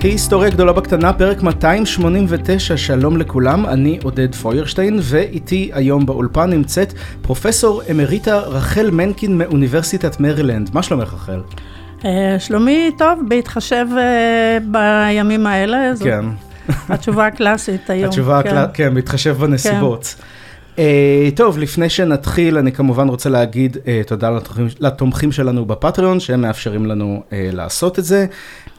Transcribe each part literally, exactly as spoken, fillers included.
היסטוריה גדולה בקטנה, פרק מאתיים שמונים ותשע, שלום לכולם, אני עודד פוירשטיין, ואיתי היום באולפן נמצאת פרופסור אמריטה רחל מנקין מאוניברסיטת מרילנד. מה שלומך רחל? שלומי טוב, בהתחשב בימים האלה, זו כן. התשובה הקלאסית היום. התשובה הקלאסית, כן, בהתחשב בנסיבות. טוב, לפני שנתחיל, אני כמובן רוצה להגיד תודה לתומכים שלנו בפטריון, שהם מאפשרים לנו לעשות את זה.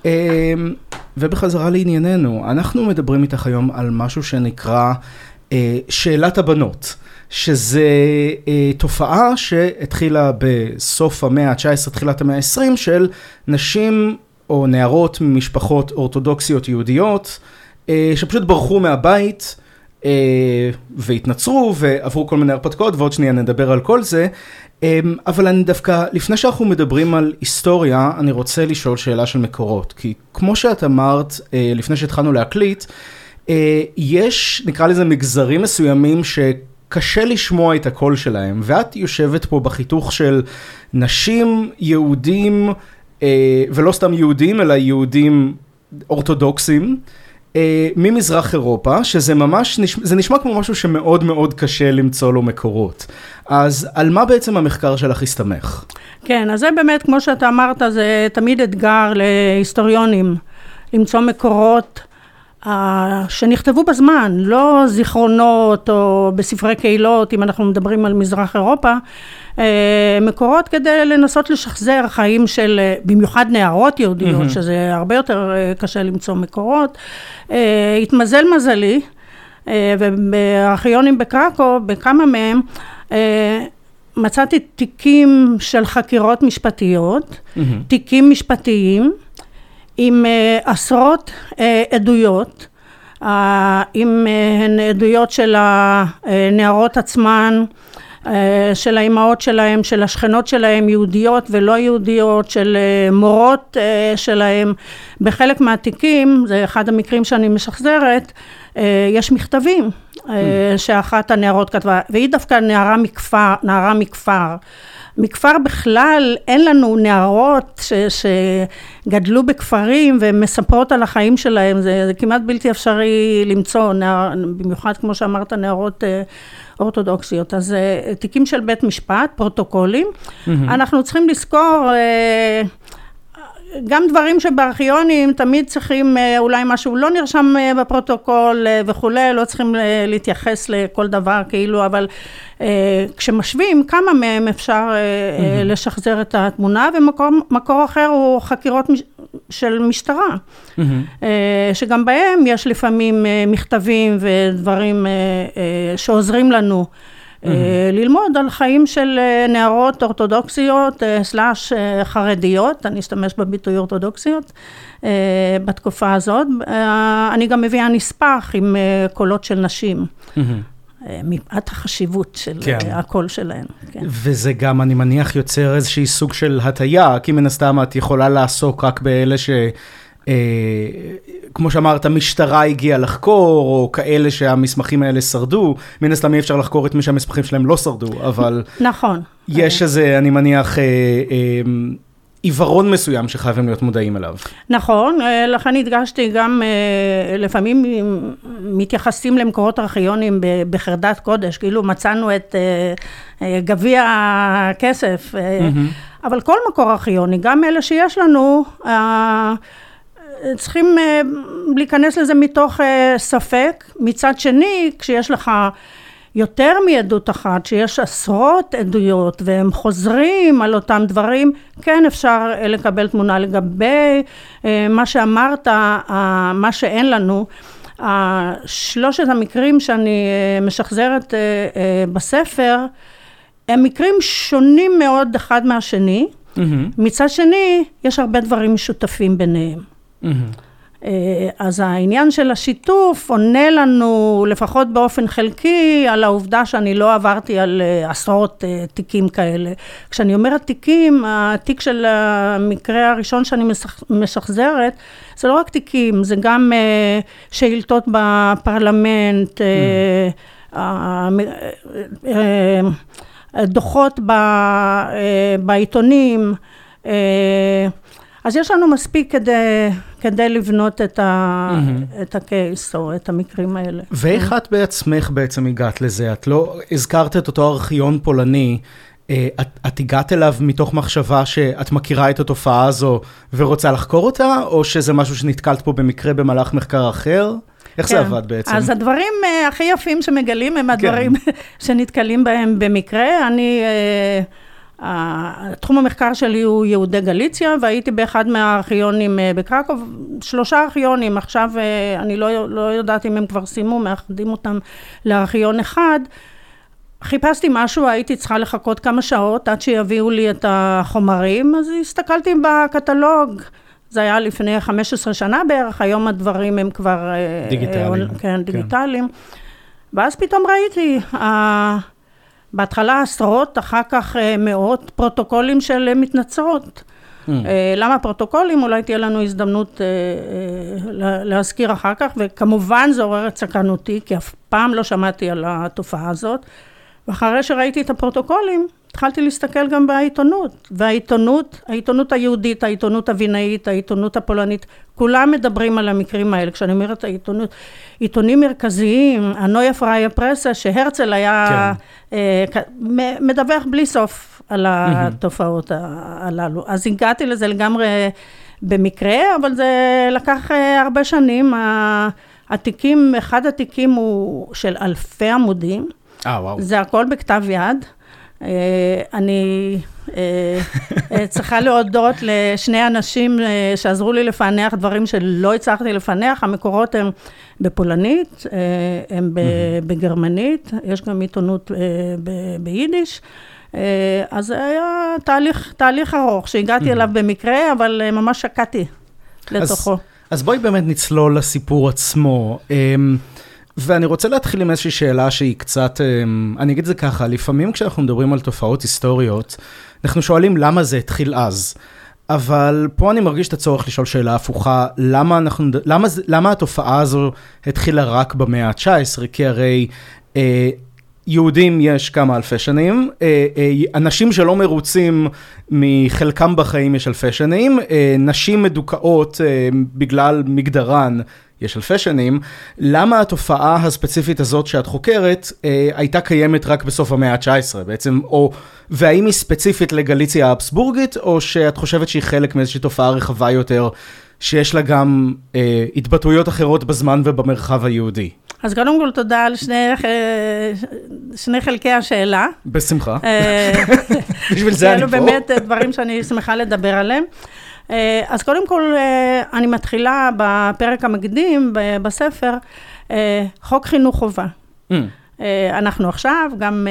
ובחזרה לענייננו, אנחנו מדברים איתך היום על משהו שנקרא שאלת הבנות, שזה תופעה שהתחילה בסוף המאה ה-תשע עשרה, תחילת המאה ה-עשרים, של נשים או נערות ממשפחות אורתודוקסיות יהודיות, שפשוט ברחו מהבית, והתנצרו ועברו כל מיני הרפתקאות, ועוד שנייה נדבר על כל זה. אבל אני דווקא, לפני שאנחנו מדברים על היסטוריה, אני רוצה לשאול שאלה של מקורות, כי כמו שאת אמרת, לפני שהתחלנו להקליט, יש, נקרא לזה, מגזרים מסוימים שקשה לשמוע את הקול שלהם, ואת יושבת פה בחיתוך של נשים, יהודים, ולא סתם יהודים, אלא יהודים אורתודוקסים, ממזרח אירופה, שזה ממש, זה נשמע כמו משהו שמאוד מאוד קשה למצוא לו מקורות. אז על מה בעצם המחקר שלך הסתמך? כן, אז זה באמת, כמו שאתה אמרת, זה תמיד אתגר להיסטוריונים, למצוא מקורות uh, שנכתבו בזמן, לא זיכרונות או בספרי קהילות, אם אנחנו מדברים על מזרח אירופה, uh, מקורות כדי לנסות לשחזר חיים של, uh, במיוחד נערות יהודיות, mm-hmm. שזה הרבה יותר uh, קשה למצוא מקורות. Uh, התמזל מזלי, uh, ובארכיונים בקרקוב, בכמה מהם, uh, מצאתי תיקים של חקירות משפטיות, mm-hmm. תיקים משפטיים, עם uh, עשרות uh, עדויות, uh, עם uh, עדויות של הנערות עצמן, uh, של האימהות שלהם, של השכנות שלהם, יהודיות ולא יהודיות, של uh, מורות uh, שלהם. בחלק מהתיקים, זה אחד המקרים שאני משחזרת, uh, יש מכתבים uh, שאחת הנערות כתבה, והיא דווקא נערה מכפר, נערה מכפר. מכפר בכלל, אין לנו נערות ש, שגדלו בכפרים ומספרות על החיים שלהם, זה, זה כמעט בלתי אפשרי למצוא, נער, במיוחד כמו שאמרת, נערות אורתודוקסיות. אז תיקים של בית משפט, פרוטוקולים, mm-hmm. אנחנו צריכים לזכור, גם דברים שבארכיונים תמיד צריכים, אולי משהו לא נרשם בפרוטוקול וכולי, לא צריכים להתייחס לכל דבר כאילו, אבל כשמשווים כמה מהם אפשר mm-hmm. לשחזר את התמונה, ומקור אחר הוא חקירות של משטרה, mm-hmm. שגם בהם יש לפעמים מכתבים ודברים שעוזרים לנו, Mm-hmm. ללמוד על חיים של נערות אורתודוקסיות סלאש חרדיות, אני אשתמש בביטוי אורתודוקסיות בתקופה הזאת. אני גם מביאה נספח עם קולות של נשים, mm-hmm. מפאת החשיבות של כן. הקול שלהן. כן. וזה גם, אני מניח, יוצר איזושהי סוג של הטיה, כי מן הסתם את יכולה לעסוק רק באלה ש... כמו שאמרת, המשטרה הגיעה לחקור, או כאלה שהמסמכים האלה שרדו, מן הסתם אי אפשר לחקור את מי שהמסמכים שלהם לא שרדו, אבל... נכון. יש איזה, אני מניח, עיוורון מסוים שחייבים להיות מודעים אליו. נכון, לכן הדגשתי גם, לפעמים מתייחסים למקורות ארכיונים בחרדת קודש, כאילו מצאנו את גביע הכסף, אבל כל מקור ארכיוני, גם אלה שיש לנו, צריכים להיכנס לזה מתוך ספק. מצד שני, כשיש לך יותר מעדות אחת, שיש עשרות עדויות והם חוזרים על אותם דברים, כן אפשר לקבל תמונה לגבי מה שאמרת, מה שאין לנו. שלושת המקרים שאני משחזרת בספר, הם מקרים שונים מאוד אחד מהשני. Mm-hmm. מצד שני, יש הרבה דברים משותפים ביניהם. Mm-hmm. אז העניין של השיתוף עונה לנו לפחות באופן חלקי על העובדה שאני לא עברתי על עשרות תיקים כאלה. כשאני אומרת תיקים, התיק של המקרה הראשון שאני משחזרת, זה לא רק תיקים, זה גם שאילתות בפרלמנט, mm-hmm. דוחות בעיתונים, אז יש לנו מספיק כדי, כדי לבנות את, ה, mm-hmm. את הקייס או את המקרים האלה. ואיך את בעצמך בעצם הגעת לזה? את לא הזכרת את אותו ארכיון פולני, את, את הגעת אליו מתוך מחשבה שאת מכירה את התופעה הזו ורוצה לחקור אותה, או שזה משהו שנתקלת פה במקרה במהלך מחקר אחר? איך כן. זה עבד בעצם? אז הדברים uh, הכי יפים שמגלים הם הדברים כן. שנתקלים בהם במקרה. אני, uh, uh, תחום המחקר שלי הוא יהודי גליציה, והייתי באחד מהארכיונים uh, בקרקוב, שלושה ארכיונים, עכשיו uh, אני לא, לא יודעת אם הם כבר סיימו, מאחדים אותם לארכיון אחד, חיפשתי משהו, הייתי צריכה לחכות כמה שעות עד שיביאו לי את החומרים, אז הסתכלתי בקטלוג, זה היה לפני חמש עשרה שנה בערך, היום הדברים הם כבר דיגיטליים. כן, דיגיטליים. ואז פתאום ראיתי, בהתחלה עשרות, אחר כך מאות פרוטוקולים של מתנצרות. למה פרוטוקולים? אולי תהיה לנו הזדמנות להזכיר אחר כך, וכמובן זה עורר את סקרנותי, כי אף פעם לא שמעתי על התופעה הזאת. ואחרי שראיתי את הפרוטוקולים, התחלתי להסתכל גם בעיתונות, והעיתונות, העיתונות היהודית, העיתונות הבינאית, העיתונות הפולנית, כולם מדברים על המקרים האלה. כשאני אומרת העיתונות, עיתונים מרכזיים, הנויה פראיה פרסה, שהרצל היה כן. אה, מדווח בלי סוף על התופעות הללו. אז הגעתי לזה לגמרי במקרה, אבל זה לקח אה, הרבה שנים. התיקים, אחד התיקים הוא של אלפי עמודים, אה, וואו. זה הכל בכתב יד. אני צריכה להודות לשני אנשים שעזרו לי לפענח דברים שלא הצלחתי לפענח. המקורות הם בפולנית, הם בגרמנית, יש גם עיתונות ביידיש. אז זה היה תהליך, תהליך ארוך שהגעתי אליו במקרה, אבל ממש שקעתי לתוכו. אז, אז בואי באמת נצלול לסיפור עצמו. ואני רוצה להתחיל עם איזושהי שאלה שהיא קצת, אני אגיד את זה ככה, לפעמים כשאנחנו מדברים על תופעות היסטוריות, אנחנו שואלים למה זה התחיל אז. אבל פה אני מרגיש את הצורך לשאול שאלה הפוכה, למה, אנחנו, למה, למה התופעה הזו התחילה רק במאה ה-תשע עשרה? כי הרי אה, יהודים יש כמה אלפי שנים, אה, אה, אנשים שלא מרוצים מחלקם בחיים יש אלפי שנים, אה, נשים מדוכאות אה, בגלל מגדרן, יש אלפי שנים, למה התופעה הספציפית הזאת שאת חוקרת אה, הייתה קיימת רק בסוף המאה ה-תשע עשרה בעצם, או, והאם היא ספציפית לגליציה האבסבורגית, או שאת חושבת שהיא חלק מאיזושהי תופעה רחבה יותר, שיש לה גם אה, התבטאויות אחרות בזמן ובמרחב היהודי? אז קודם כל תודה על שני, שני חלקי השאלה. בשמחה. בשביל זה אני פה. אלו באמת דברים שאני שמחה לדבר עליהם. אז קודם כל, אני מתחילה בפרק המקדים בספר, חוק חינוך חובה. אנחנו עכשיו, גם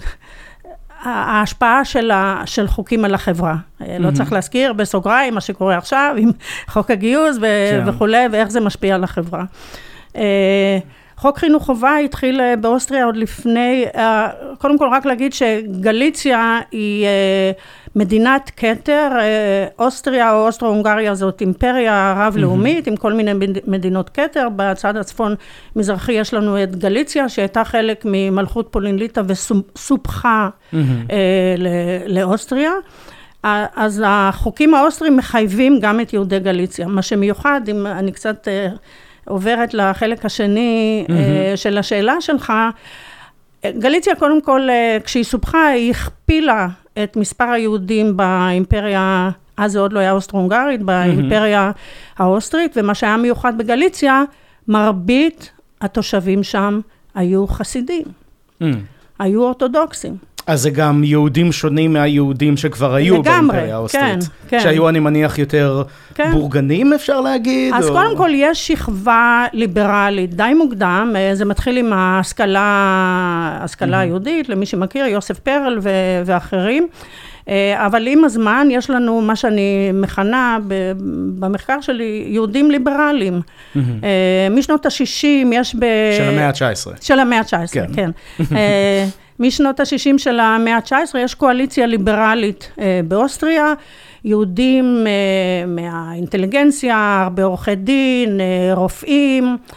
ההשפעה של, של חוקים על החברה. לא צריך להזכיר בסוגריים מה שקורה עכשיו, עם חוק הגיוס וכו', ואיך זה משפיע על החברה. חוק חינוך חובה התחיל באוסטריה עוד לפני, קודם כל רק להגיד שגליציה היא מדינת כתר, אוסטריה או אוסטרו-הונגריה זאת אימפריה רב-לאומית, עם כל מיני מדינות כתר, בצד הצפון מזרחי יש לנו את גליציה, שהייתה חלק ממלכות פולין-ליטא וסופחה לאוסטריה, אז החוקים האוסטריים מחייבים גם את יהודי גליציה, מה שמיוחד, אם אני קצת עוברת לחלק השני mm-hmm. של השאלה שלך, גליציה קודם כל, כשהיא סופחה, היא הכפילה את מספר היהודים באימפריה, אז זה עוד לא היה אוסטרו-הונגרית, באימפריה mm-hmm. האוסטרית, ומה שהיה מיוחד בגליציה, מרבית התושבים שם היו חסידים, mm. היו אורתודוקסים. אז זה גם יהודים שונים מהיהודים שכבר היו לגמרי, באימפריה האוסטרית. כן, כן. שהיו, אני מניח, יותר כן. בורגנים, אפשר להגיד? אז או... קודם כל, יש שכבה ליברלית די מוקדם, זה מתחיל עם ההשכלה, ההשכלה mm-hmm. היהודית, למי שמכיר, יוסף פרל ו- ואחרים, אבל עם הזמן יש לנו מה שאני מכנה במחקר שלי, יהודים ליברליים. Mm-hmm. משנות ה-שישים יש ב... של המאה ה-תשע עשרה. של המאה ה-תשע עשרה, כן. כן. משנות ה-שישים של המאה ה-תשע עשרה יש קואליציה ליברלית אה, באוסטריה, יהודים אה, מהאינטליגנציה, הרבה עורכי דין, אה, רופאים,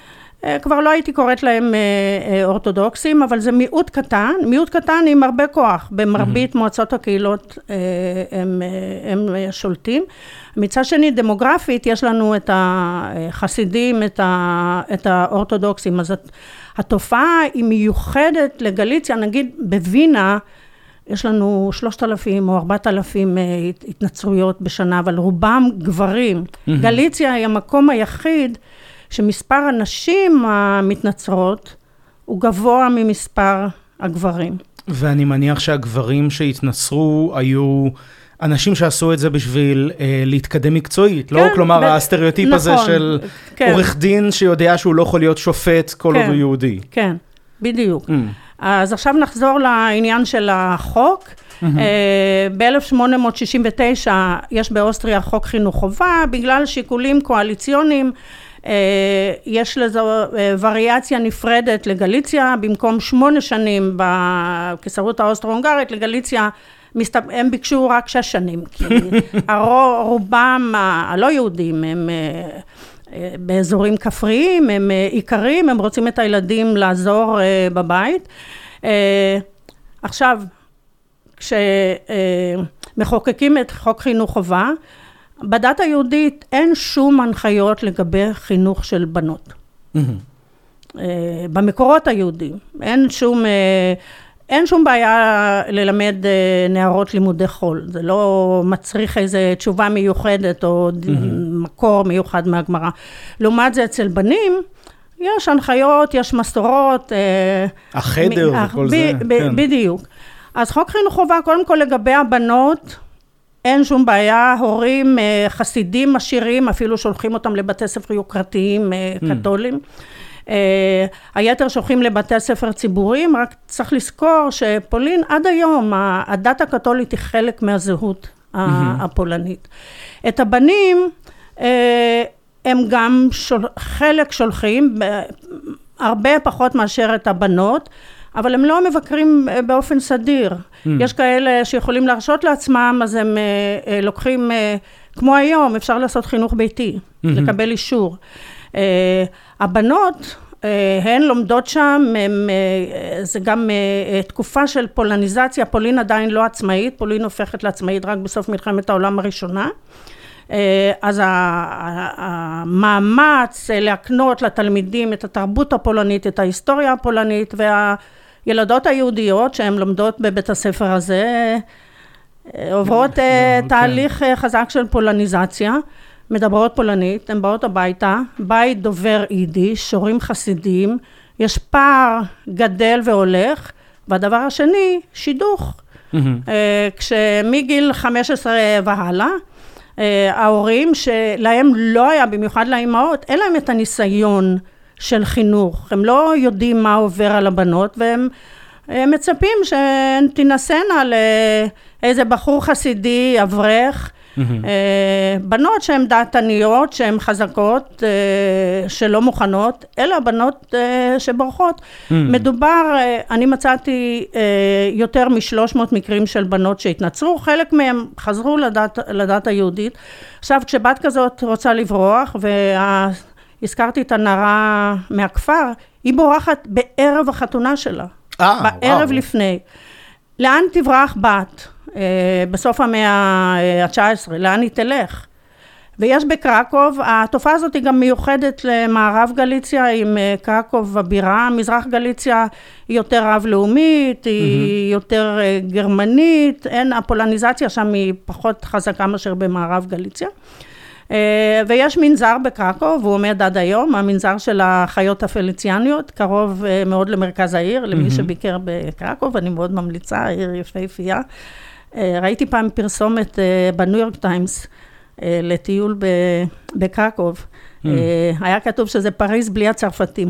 כבר לא הייתי קוראת להם אורתודוקסים, אבל זה מיעוט קטן, מיעוט קטן עם הרבה כוח, במרבית מועצות הקהילות הם, הם שולטים. מצד שני, דמוגרפית, יש לנו את החסידים, את, ה, את האורתודוקסים, אז התופעה היא מיוחדת לגליציה, נגיד בווינה, יש לנו שלושת אלפים או ארבעת אלפים התנצרויות בשנה, אבל רובם גברים. גליציה היא המקום היחיד שמספר הנשים המתנצרות הוא גבוה ממספר הגברים. ואני מניח שהגברים שהתנצרו היו אנשים שעשו את זה בשביל אה, להתקדם מקצועית, כן, לא? כלומר, ב... הסטריאוטיפ נכון, הזה של כן. עורך דין שיודע שהוא לא יכול להיות שופט כל כן, עוד הוא יהודי. כן, בדיוק. Mm. אז עכשיו נחזור לעניין של החוק. Mm-hmm. ב-אלף שמונה מאות שישים ותשע יש באוסטריה חוק חינוך חובה, בגלל שיקולים קואליציוניים, יש לזו וריאציה נפרדת לגליציה, במקום שמונה שנים בקיסרות האוסטרו-הונגרית, לגליציה הם ביקשו רק שש שנים, כי רובם הלא יהודים הם באזורים כפריים, הם עיקרים, הם רוצים את הילדים לעזור בבית. עכשיו, כשמחוקקים את חוק חינוך חובה, בדת היהודית אין שום הנחיות לגבי חינוך של בנות. במקורות היהודים, אין שום, אין שום בעיה ללמד נערות לימודי חול. זה לא מצריך איזו תשובה מיוחדת או מקור מיוחד מהגמרא. לעומת זה אצל בנים, יש הנחיות, יש מסורות. החדר וכל זה. בדיוק. אז חוק חינוך חובה, קודם כל לגבי הבנות, אין שום בעיה, הורים חסידים עשירים, אפילו שולחים אותם לבתי ספר יוקרתיים קתולים. היתר שולחים לבתי ספר ציבוריים, רק צריך לזכור שפולין עד היום, הדת הקתולית היא חלק מהזהות הפולנית. את הבנים, הם גם חלק שולחים, הרבה פחות מאשר את הבנות, אבל הם לא מבקרים באופן סדיר. Mm. יש כאלה שיכולים להרשות לעצמם, אז הם uh, לוקחים, uh, כמו היום, אפשר לעשות חינוך ביתי, mm-hmm. לקבל אישור. Uh, הבנות, uh, הן לומדות שם, הם, uh, זה גם uh, תקופה של פולניזציה, פולין עדיין לא עצמאית, פולין הופכת לעצמאית רק בסוף מלחמת העולם הראשונה. Uh, אז המאמץ להקנות לתלמידים את התרבות הפולנית, את ההיסטוריה הפולנית, וה... ילדות היהודיות שהן לומדות בבית הספר הזה, עוברות תהליך חזק של פולניזציה, מדברות פולנית, הן באות הביתה, בית דובר יידיש, הורים חסידים, יש פער גדל והולך, והדבר השני, שידוך. כשמגיל חמש עשרה והלאה, ההורים שלהם לא היה, במיוחד לאימהות, אין להם את הניסיון של חינוך, הם לא יודעים מה עובר על הבנות, והם מצפים שהן תנסנה לאיזה בחור חסידי, אברך, mm-hmm. בנות שהן דעתניות, שהן חזקות, שלא מוכנות, אלה הבנות שבורחות. Mm-hmm. מדובר, אני מצאתי יותר משלוש מאות מקרים של בנות שהתנצרו, חלק מהם חזרו לדת, לדת היהודית. עכשיו, כשבת כזאת רוצה לברוח, וה... הזכרתי את הנערה מהכפר, היא בורחת בערב החתונה שלה. אה, בערב וואו. לפני. לאן תברח בת? אה, בסוף המאה ה-תשע עשרה, לאן היא תלך? ויש בקרקוב, התופעה הזאת היא גם מיוחדת למערב גליציה, עם קרקוב הבירה, מזרח גליציה היא יותר רב-לאומית, היא mm-hmm. יותר גרמנית, אין, הפולניזציה שם היא פחות חזקה מאשר במערב גליציה. ויש מנזר בקרקוב, הוא עומד עד היום, המנזר של החיות הפליציאניות, קרוב מאוד למרכז העיר, למי שביקר בקרקוב, אני מאוד ממליצה, עיר יפהפייה. ראיתי פעם פרסומת בניו יורק טיימס, לטיול בקרקוב, היה כתוב שזה פריז בלי הצרפתים.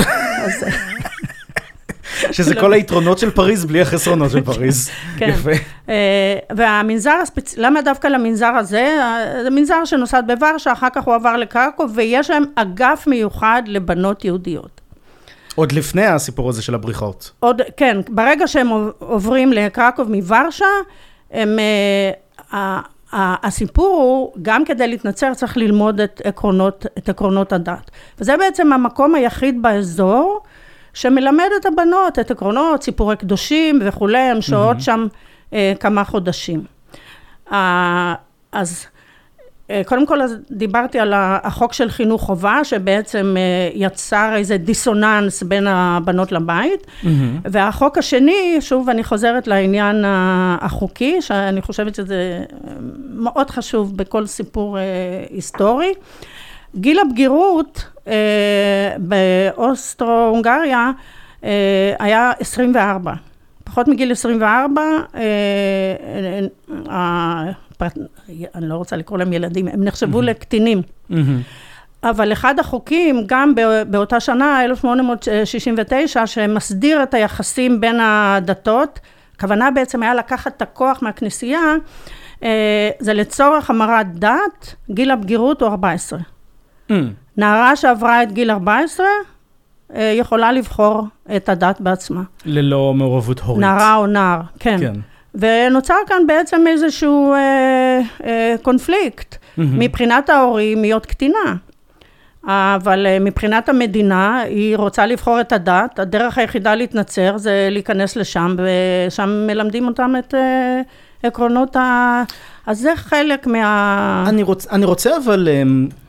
שזה כל היתרונות של פריז בלי החסרונות של פריז. כן. יפה. והמנזר, למה דווקא למנזר הזה? זה מנזר שנוסד בוורשה, אחר כך הוא עבר לקרקוב, ויש להם אגף מיוחד לבנות יהודיות. עוד לפני הסיפור הזה של הבריחות. עוד, כן, ברגע שהם עוברים לקרקוב מוורשה, הם, הסיפור הוא, גם כדי להתנצר צריך ללמוד את עקרונות, את עקרונות הדת. וזה בעצם המקום היחיד באזור, שמלמד את הבנות, את עקרונות, סיפורי קדושים וכולי, הם שוהות שם אה, כמה חודשים. אה, אז אה, קודם כל דיברתי על החוק של חינוך חובה, שבעצם אה, יצר איזה דיסוננס בין הבנות לבית, mm-hmm. והחוק השני, שוב אני חוזרת לעניין החוקי, שאני חושבת שזה מאוד חשוב בכל סיפור אה, היסטורי, גיל הבגירות אה, באוסטרו-הונגריה אה, היה עשרים וארבע. פחות מגיל עשרים וארבע, אה, אה, פרט, אני לא רוצה לקרוא להם ילדים, הם נחשבו mm-hmm. לקטינים. Mm-hmm. אבל אחד החוקים, גם באותה שנה, אלף שמונה מאות שישים ותשע, שמסדיר את היחסים בין הדתות, הכוונה בעצם היה לקחת את הכוח מהכנסייה, אה, זה לצורך המרת דת, גיל הבגירות הוא ארבע עשרה. Mm. נערה שעברה את גיל ארבע עשרה, יכולה לבחור את הדת בעצמה. ללא מעורבות הורית. נערה או נער, כן. כן. ונוצר כאן בעצם איזשהו אה, אה, קונפליקט, mm-hmm. מבחינת ההורים להיות קטינה. אבל אה, מבחינת המדינה, היא רוצה לבחור את הדת, הדרך היחידה להתנצר זה להיכנס לשם, ושם מלמדים אותם את אה, עקרונות ה... אז זה חלק מה... אני, רוצ, אני רוצה אבל... אה...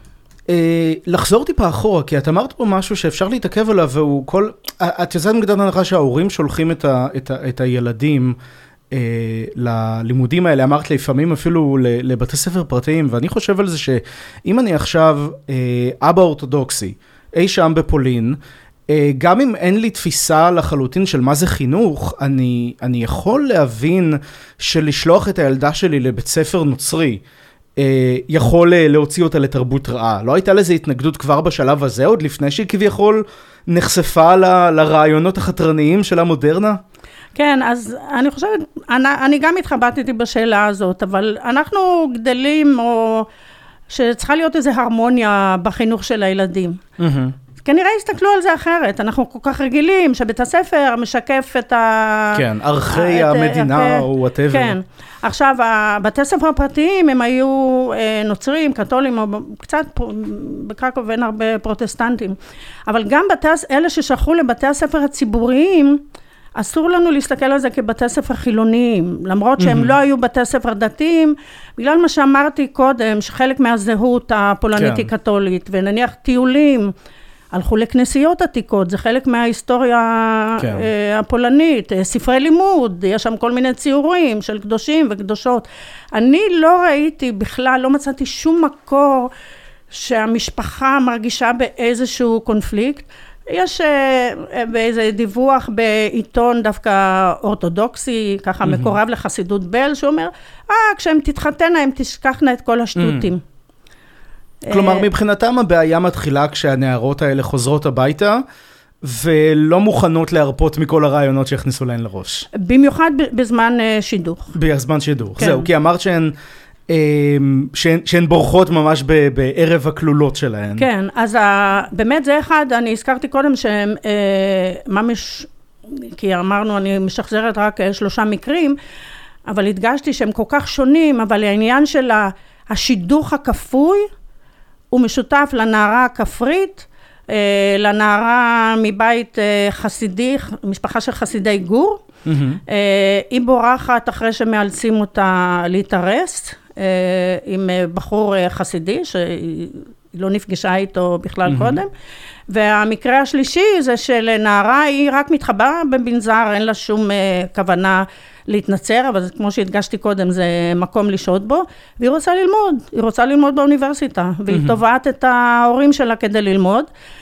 לחזור טיפה אחורה, כי את אמרת פה משהו שאפשר להתעכב עליו, והוא כל... את יוצאת מגדרת הנחה שההורים שולחים את, ה, את, ה, את הילדים אה, ללימודים האלה, אמרת לפעמים אפילו לבתי ספר פרטיים, ואני חושב על זה שאם אני עכשיו אה, אבא אורתודוקסי, אי שם בפולין, אה, גם אם אין לי תפיסה לחלוטין של מה זה חינוך, אני, אני יכול להבין שלשלוח את הילדה שלי לבית ספר נוצרי, יכול להוציא אותה לתרבות רעה. לא הייתה לזה התנגדות כבר בשלב הזה, עוד לפני שהיא כביכול נחשפה ל, לרעיונות החתרניים של המודרנה? כן, אז אני חושבת, אני, אני גם התחבטתי בשאלה הזאת, אבל אנחנו גדלים, או שצריכה להיות איזו הרמוניה בחינוך של הילדים. Mm-hmm. כנראה הסתכלו על זה אחרת, אנחנו כל כך רגילים שבית הספר משקף את ה... כן, ערכי המדינה או whatever. כן, עכשיו, הבתי ספר הפרטיים הם היו נוצרים, קתולים, או קצת, בקרקוב אין הרבה פרוטסטנטים, אבל גם בתי, אלה ששלחו לבתי הספר הציבוריים, אסור לנו להסתכל על זה כבתי ספר חילוניים, למרות שהם לא היו בתי ספר דתיים, בגלל מה שאמרתי קודם, שחלק מהזהות הפולנית היא קתולית, ונניח טיולים, הלכו לכנסיות עתיקות, זה חלק מההיסטוריה כן. הפולנית, ספרי לימוד, יש שם כל מיני ציורים של קדושים וקדושות. אני לא ראיתי בכלל, לא מצאתי שום מקור שהמשפחה מרגישה באיזשהו קונפליקט. יש באיזה דיווח בעיתון דווקא אורתודוקסי, ככה mm-hmm. מקורב לחסידות בל, שאומר, אה, כשהם תתחתנה, הם תשכחנה את כל השטותים. Mm. כלומר, מבחינתם הבעיה מתחילה כשהנערות האלה חוזרות הביתה, ולא מוכנות להרפות מכל הרעיונות שהכניסו להן לראש. במיוחד בזמן שידוך. בזמן שידוך, זהו, כי אמרת שהן, שהן, שהן בורחות ממש בערב הכלולות שלהן. כן, אז באמת זה אחד, אני הזכרתי קודם שהם, ממש, כי אמרנו, אני משחזרת רק שלושה מקרים, אבל הדגשתי שהם כל כך שונים, אבל העניין של השידוך הכפוי, הוא משותף לנערה הכפרית, לנערה מבית חסידי, משפחה של חסידי גור. Mm-hmm. היא בורחת אחרי שמאלצים אותה להתארס, עם בחור חסידי, שהיא לא נפגשה איתו בכלל mm-hmm. קודם. והמקרה השלישי זה שלנערה היא רק מתחבאה במנזר, אין לה שום כוונה להתנצר, אבל כמו שהדגשתי קודם, זה מקום לשהות בו, והיא רוצה ללמוד, היא רוצה ללמוד באוניברסיטה, והיא mm-hmm. תובעת את ההורים שלה כדי ללמוד.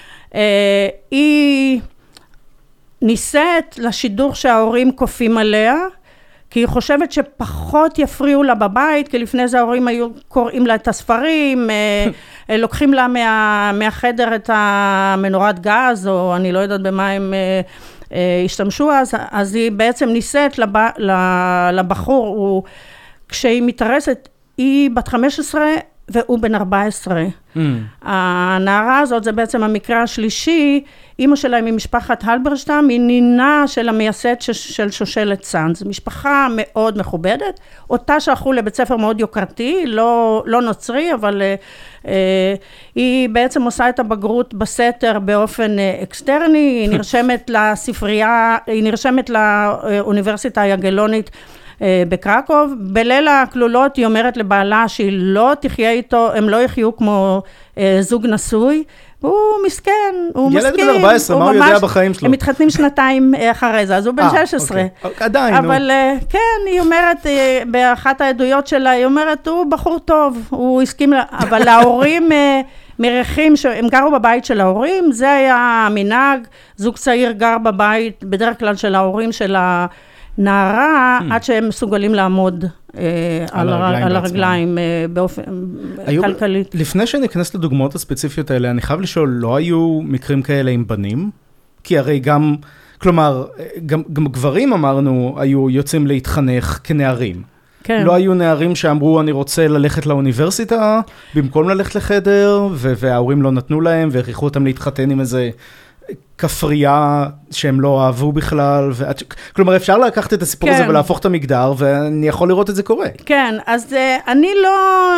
היא ניסית לשידוך שההורים קופים עליה, כי היא חושבת שפחות יפריעו לה בבית, כי לפני זה ההורים היו קוראים לה את הספרים, לוקחים לה מה, מהחדר את המנורת גז, או אני לא יודעת במה הם השתמשו אז, אז היא בעצם ניסית לב, לבחור, הוא, כשהיא מתארסת, היא בת חמש עשרה, והוא בן ארבע עשרה. Mm. הנערה הזאת, זה בעצם המקרה השלישי, אמא שלה היא ממשפחת הלברשטם, היא נינה של המייסד של שושלת סאנז, משפחה מאוד מכובדת, אותה שלחו לבית ספר מאוד יוקרתי, לא, לא נוצרי, אבל אה, היא בעצם עושה את הבגרות בסתר באופן אה, אקסטרני, היא נרשמת לספרייה, היא נרשמת לאוניברסיטה היגלונית, בקרקוב, בליל הכלולות היא אומרת לבעלה שהיא לא תחיה איתו, הם לא יחיו כמו אה, זוג נשוי, הוא מסכן, הוא ילד מסכים. ילד בן ארבע עשרה, מה הוא יודע בחיים שלו? הם מתחתנים שנתיים אחרי זה, אז הוא בן שש עשרה. אוקיי. עדיין, אבל נו. אה, כן, היא אומרת, אה, באחת העדויות שלה, היא אומרת, הוא בחור טוב, הוא הסכים, לה, אבל ההורים אה, מריחים, הם גרו בבית של ההורים, זה היה המנהג, זוג צעיר גר בבית, בדרך כלל של ההורים של ה... נערה, עד שהם מסוגלים לעמוד על הרגליים באופן כלכלית. לפני שנכנס לדוגמאות הספציפיות האלה, אני חייב לשאול, לא היו מקרים כאלה עם בנים? כי הרי גם, כלומר, גם גברים אמרנו, היו יוצאים להתחנך כנערים. לא היו נערים שאמרו, אני רוצה ללכת לאוניברסיטה, במקום ללכת לחדר, וההורים לא נתנו להם, והכריחו אותם להתחתן עם איזה... כפרייה שהם לא אהבו בכלל, ואת... כלומר אפשר לקחת את הסיפור כן. הזה ולהפוך את המגדר, ואני יכול לראות את זה קורה. כן, אז uh, אני לא...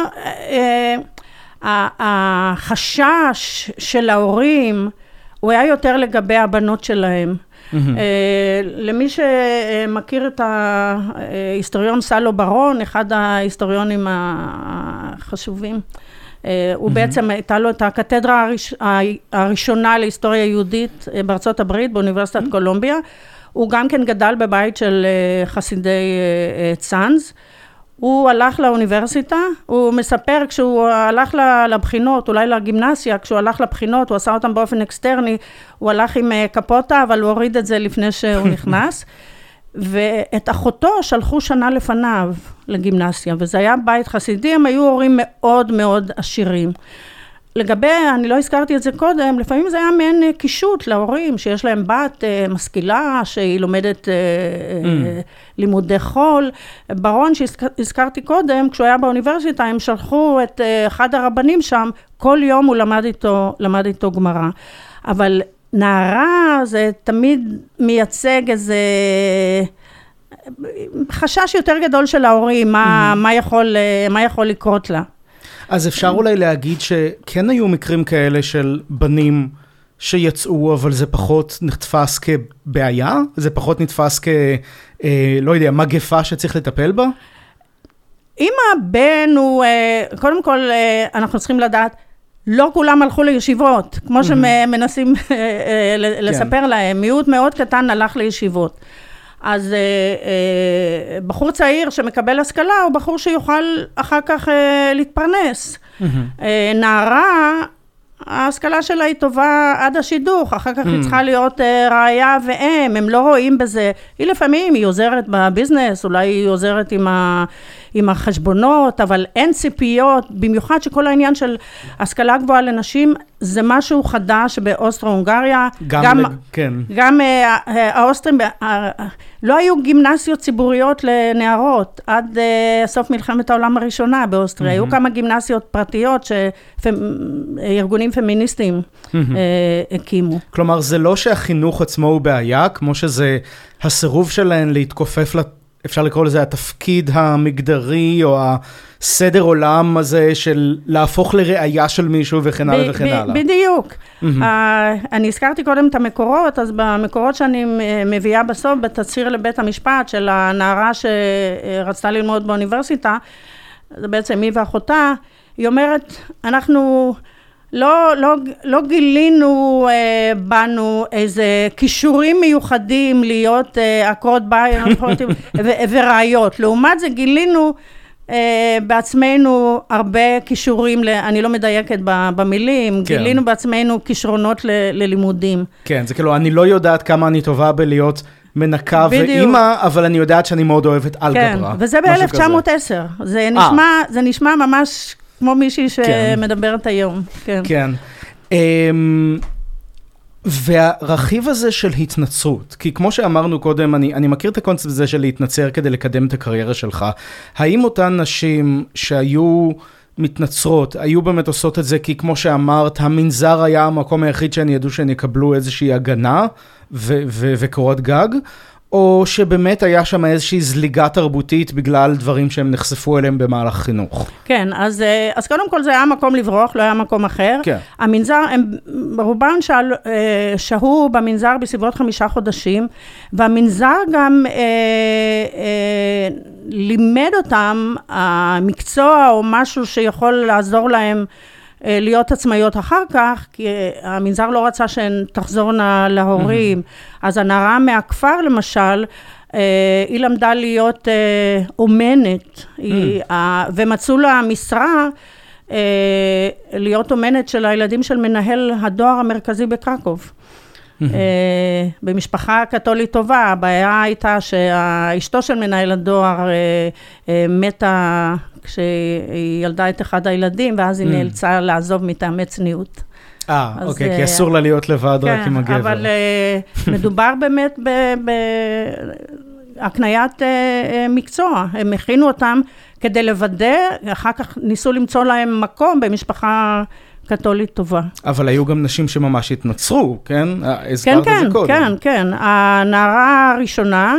Uh, החשש של ההורים, הוא היה יותר לגבי הבנות שלהם. Mm-hmm. Uh, למי שמכיר את ההיסטוריון סלו ברון, אחד ההיסטוריונים החשובים, הוא בעצם, הייתה לו את הקתדרה הראש, הראשונה להיסטוריה יהודית בארצות הברית, באוניברסיטת קולומביה. הוא גם כן גדל בבית של חסידי צאנז. הוא הלך לאוניברסיטה, הוא מספר כשהוא הלך לבחינות, אולי לגימנסיה, כשהוא הלך לבחינות, הוא עשה אותם באופן אקסטרני, הוא הלך עם קפוטה, אבל הוא הוריד את זה לפני שהוא נכנס. ואת אחותו שלחו שנה לפניו לגימנסיה, וזה היה בית חסידי, הם היו הורים מאוד מאוד עשירים. לגבי, אני לא הזכרתי את זה קודם, לפעמים זה היה מעין קישוט להורים, שיש להם בת משכילה, שהיא לומדת mm. לימודי חול. ברון שהזכרתי קודם, כשהוא היה באוניברסיטה, הם שלחו את אחד הרבנים שם, כל יום הוא למד איתו, למד איתו גמרא. אבל נערה זה תמיד מייצג איזה חשש יותר גדול של ההורים, מה, mm-hmm. מה, יכול, מה יכול לקרות לה. אז אפשר אולי להגיד שכן היו מקרים כאלה של בנים שיצאו, אבל זה פחות נתפס כבעיה? זה פחות נתפס כ, אה, לא יודע, מגפה שצריך לטפל בה? אם הבן הוא, אה, קודם כל אה, אנחנו צריכים לדעת, לא כולם הלכו לישיבות, כמו שמנסים לספר להם, מיעוט מאוד קטן הלך לישיבות. אז בחור צעיר שמקבל השכלה, הוא בחור שיוכל אחר כך להתפרנס. נערה, ההשכלה שלה היא טובה עד השידוך, אחר כך היא צריכה להיות ראיה ואם, הם לא רואים בזה. היא לפעמים, היא עוזרת בביזנס, אולי היא עוזרת עם ה... עם החשבונות, אבל אין ציפיות, במיוחד שכל העניין של השכלה גבוהה לנשים, זה משהו חדש באוסטרו-הונגריה. גם, גם, לג... כן. גם uh, האוסטרים, uh, לא היו גימנסיות ציבוריות לנערות, עד uh, סוף מלחמת העולם הראשונה באוסטריה. Mm-hmm. היו כמה גימנסיות פרטיות, שארגונים פמיניסטיים mm-hmm. uh, הקימו. כלומר, זה לא שהחינוך עצמו הוא בעיה, כמו שזה הסירוב שלהן להתכופף לתת, אפשר לקרוא לזה התפקיד המגדרי, או הסדר עולם הזה של להפוך לראייה של מישהו וכן הלאה וכן הלאה. בדיוק. אני הזכרתי קודם את המקורות, אז במקורות שאני מביאה בסוף, בתצהיר לבית המשפט של הנערה שרצתה ללמוד באוניברסיטה, זה בעצם היא ואחותה, היא אומרת, אנחנו... לא, לא, לא גילינו אה, בנו איזה כישורים מיוחדים להיות אה, עקרות בית וראיות. לעומת זה גילינו אה, בעצמנו הרבה כישורים, ל, אני לא מדייקת במילים, כן. גילינו בעצמנו כישרונות ל, ללימודים. כן, זה כאילו, אני לא יודעת כמה אני טובה בלהיות מנקה ואימא, אבל אני יודעת שאני מאוד אוהבת אלגברה. כן, וזה ב-אלף תשע מאות ועשר. זה נשמע, זה נשמע ממש... כמו מישהי שמדברת כן. היום. כן. כן. Um, והרכיב הזה של התנצרות, כי כמו שאמרנו קודם, אני, אני מכיר את הקונספט הזה של להתנצר כדי לקדם את הקריירה שלך. האם אותן נשים שהיו מתנצרות, היו באמת עושות את זה כי כמו שאמרת, המנזר היה המקום היחיד שהן ידעו שהן יקבלו איזושהי הגנה ו- ו- וקורת גג, או שבאמת היה שם איזושהי זליגה תרבותית בגלל דברים שהם נחשפו אליהם במהלך חינוך? כן, אז, אז קודם כל זה היה מקום לברוח, לא היה מקום אחר. כן. המנזר, הם רובן שאל, שהו במנזר בסביבות חמישה חודשים, והמנזר גם אה, אה, לימד אותם המקצוע או משהו שיכול לעזור להם להיות עצמאיות אחר כך, כי המנזר לא רצה שהן תחזורנה להורים. אז הנערה מהכפר למשל, היא למדה להיות אומנת, ומצאו לה משרה להיות אומנת של הילדים של מנהל הדואר המרכזי בקרקוב. במשפחה קתולית טובה, הבעיה הייתה שהאשתו של מנהל הדואר מתה כשהיא ילדה את אחד הילדים, ואז היא נאלצה לעזוב מטעמי צניעות. אה, אוקיי, כי אסור לה להיות לבד רק עם הגבר. אבל מדובר באמת בהקניית מקצוע. הם הכינו אותם כדי לוודא, אחר כך ניסו למצוא להם מקום במשפחה קתולית טובה. אבל היו גם נשים שממש התנצרו, כן? כן, כן, כן, כן. הנערה הראשונה,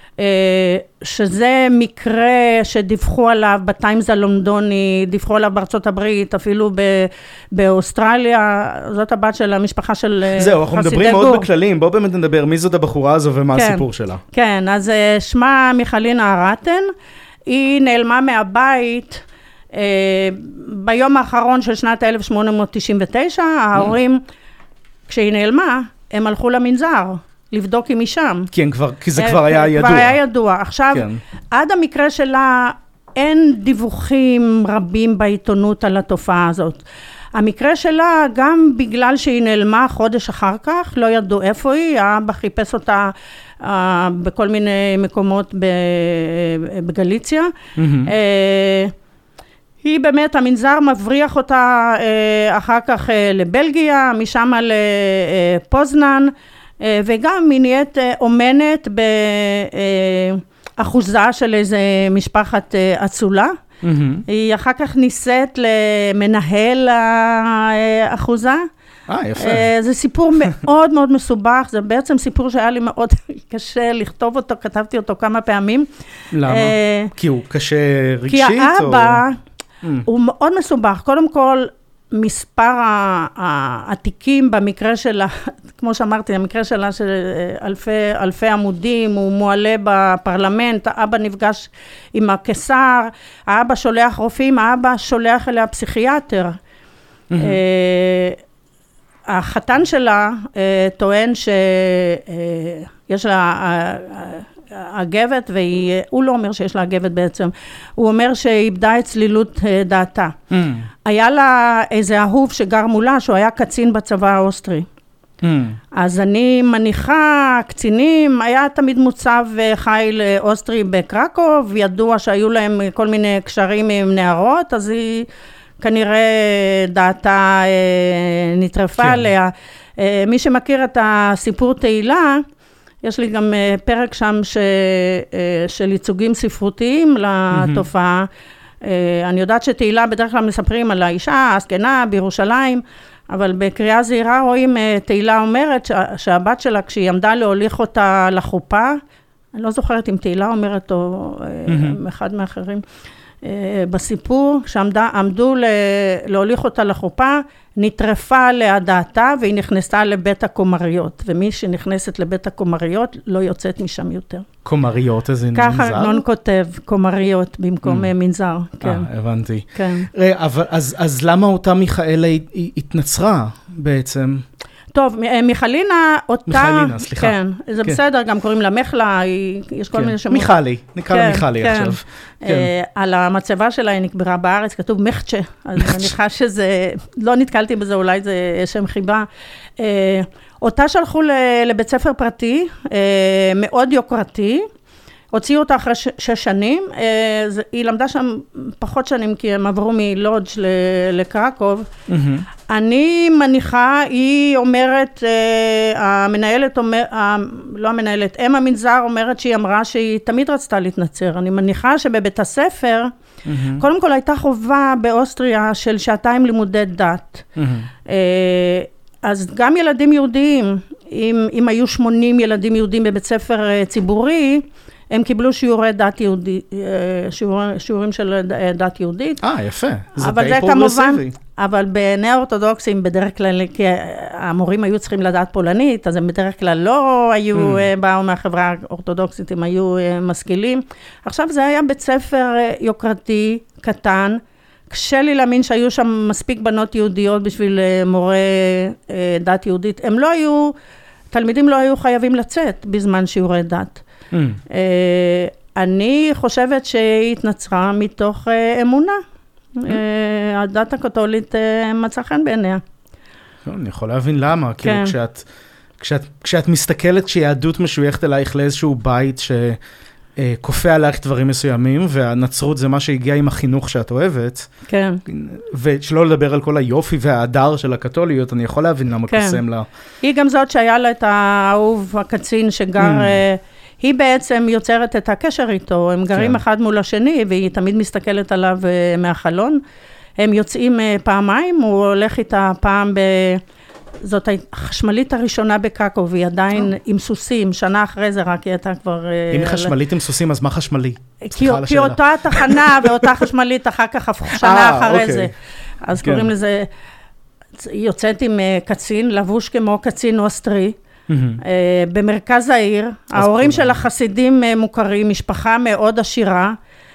שזה מקרה שדיווחו עליו בטיימס הלונדוני, דיווחו עליו בארצות הברית, אפילו באוסטרליה, זאת הבת של המשפחה של חסידי גור. זהו, אנחנו מדברים מאוד בכללים, בואו באמת נדבר מי זאת הבחורה הזו ומה הסיפור שלה. כן, אז שמה מיכלינה ארטן, היא נעלמה מהבית ביום האחרון של שנת אלף שמונה מאות תשעים ותשע, ההורים, כשהיא נעלמה, הם הלכו למנזר. לבדוק אם היא שם. כי, כבר, כי זה כבר היה ידוע. כבר היה ידוע. עכשיו, כן. עד המקרה שלה, אין דיווחים רבים בעיתונות על התופעה הזאת. המקרה שלה, גם בגלל שהיא נעלמה חודש אחר כך, לא ידעו איפה היא, האבא חיפש אותה uh, בכל מיני מקומות בגליציה. Mm-hmm. Uh, היא באמת, המנזר מבריח אותה uh, אחר כך uh, לבלגיה, משם לפוזנן, וגם היא נהיית אומנת באחוזה של איזה משפחת אצולה. Mm-hmm. היא אחר כך ניסית למנהל האחוזה. אה, יפה. זה סיפור מאוד מאוד מסובך, זה בעצם סיפור שהיה לי מאוד קשה לכתוב אותו, כתבתי אותו כמה פעמים. למה? כי הוא קשה רגשית? כי האבא או... הוא מאוד מסובך. קודם כל, מספר העתיקים במקרה שלה, כמו שאמרתי, המקרה שלה של אלפי, אלפי עמודים, הוא מועלה בפרלמנט, האבא נפגש עם הקיסר, האבא שולח רופאים, האבא שולח אליה פסיכיאטר. Mm-hmm. החתן שלה טוען שיש לה אגבת, והוא לא אומר שיש לה אגבת בעצם, הוא אומר שהיא איבדה את צלילות דעתה. Mm. היה לה איזה אהוב שגר מולה, שהוא היה קצין בצבא האוסטרי. Mm. אז אני מניחה, קצינים, היה תמיד מוצב חיל אוסטרי בקרקוב, ידוע שהיו להם כל מיני קשרים עם נערות, אז היא כנראה דעתה נטרפה כן. עליה. מי שמכיר את הסיפור תהילה, יש לי גם פרק שם ש, של ייצוגים ספרותיים לתופעה. Mm-hmm. אני יודעת שתהילה בדרך כלל מספרים על האישה, הזקנה בירושלים, אבל בקריאה זהירה רואים, תהילה אומרת שהבת שלה, כשהיא עמדה להוליך אותה לחופה, אני לא זוכרת אם תהילה אומרת או mm-hmm. אחד מאחרים, בסיפור, כשעמדו להוליך אותה לחופה, נטרפה להדעתה והיא נכנסה לבית הקומריות, ומי שנכנסת לבית הקומריות לא יוצאת משם יותר. קומריות, איזה מנזר? ככה ארנון כותב, קומריות במקום mm. מנזר. כן. אה, הבנתי. כן. אבל, אז, אז למה אותה מיכאלה התנצרה בעצם? טוב, מיכלינה, אותה... מיכלינה, סליחה. כן, זה כן. בסדר, גם קוראים לה מחלה, יש כל כן. מיני שמות. מיכלי, נקרא כן, לה מיכלי כן. עכשיו. כן. אה, על המצבה שלה היא נקברה בארץ, כתוב מחצ'ה, אז אני מניחה שזה, לא נתקלתי בזה, אולי זה שם חיבה. אה, אותה שלחו לבית ספר פרטי, אה, מאוד יוקרתי, הוציאו אותה אחרי ש- שש שנים, אה, זה, היא למדה שם פחות שנים, כי הם עברו מלודג' ל- לקרקוב. Mm-hmm. אני מניחה, היא אומרת, אה, המנהלת, אומר, אה, לא המנהלת, אם המנזר אומרת שהיא אמרה שהיא תמיד רצתה להתנצר. אני מניחה שבבית הספר, Mm-hmm. קודם כל הייתה חובה באוסטריה של שעתיים לימודי דת. Mm-hmm. אז גם ילדים יהודיים, אם, אם היו שמונים ילדים יהודים בבית ספר ציבורי, הם קיבלו שיעורי דת יהודי, שיעור, שיעורים של דת יהודית. אה, יפה. זה די פרוגרסיבי. אבל בעיני האורתודוקסים בדרך כלל, כי המורים היו צריכים לדעת פולנית, אז הם בדרך כלל לא היו, באו מהחברה האורתודוקסית, הם היו משכילים. עכשיו זה היה בית ספר יוקרתי, קטן, קשה לי להאמין שהיו שם מספיק בנות יהודיות בשביל מורה דת יהודית. הם לא היו, תלמידים לא היו חייבים לצאת בזמן שיעורי דת. Mm. אני חושבת שהיא התנצרה מתוך אמונה. Mm. הדת הקתולית מצא חן בעיניה. אני יכול להבין למה. כן. כאילו כשאת, כשאת, כשאת מסתכלת שיהדות משויכת אלייך לאיזשהו בית שכופה עלייך דברים מסוימים, והנצרות זה מה שהגיע עם החינוך שאת אוהבת. כן. ושלא לדבר על כל היופי וההדר של הקתוליות, אני יכול להבין למה כן. קוסם לה. היא גם זאת שהיה לה את האהוב הקצין שגר... Mm. היא בעצם יוצרת את הקשר איתו, הם גרים כן. אחד מול השני, והיא תמיד מסתכלת עליו מהחלון. הם יוצאים פעמיים, הוא הולך איתה פעם ב... זאת החשמלית הראשונה בקקו, והיא עדיין oh. עם סוסים, שנה אחרי זה רק היא הייתה כבר... אם היא חשמלית עם סוסים, אז מה חשמלי? כי, כי אותה תחנה ואותה חשמלית אחר כך שנה אחרי אוקיי. זה. אז כן. קוראים לזה, יוצאת עם קצין, לבוש כמו קצין אוסטרי, Mm-hmm. במרכז העיר, ההורים של החסידים מוכרים, משפחה מאוד עשירה,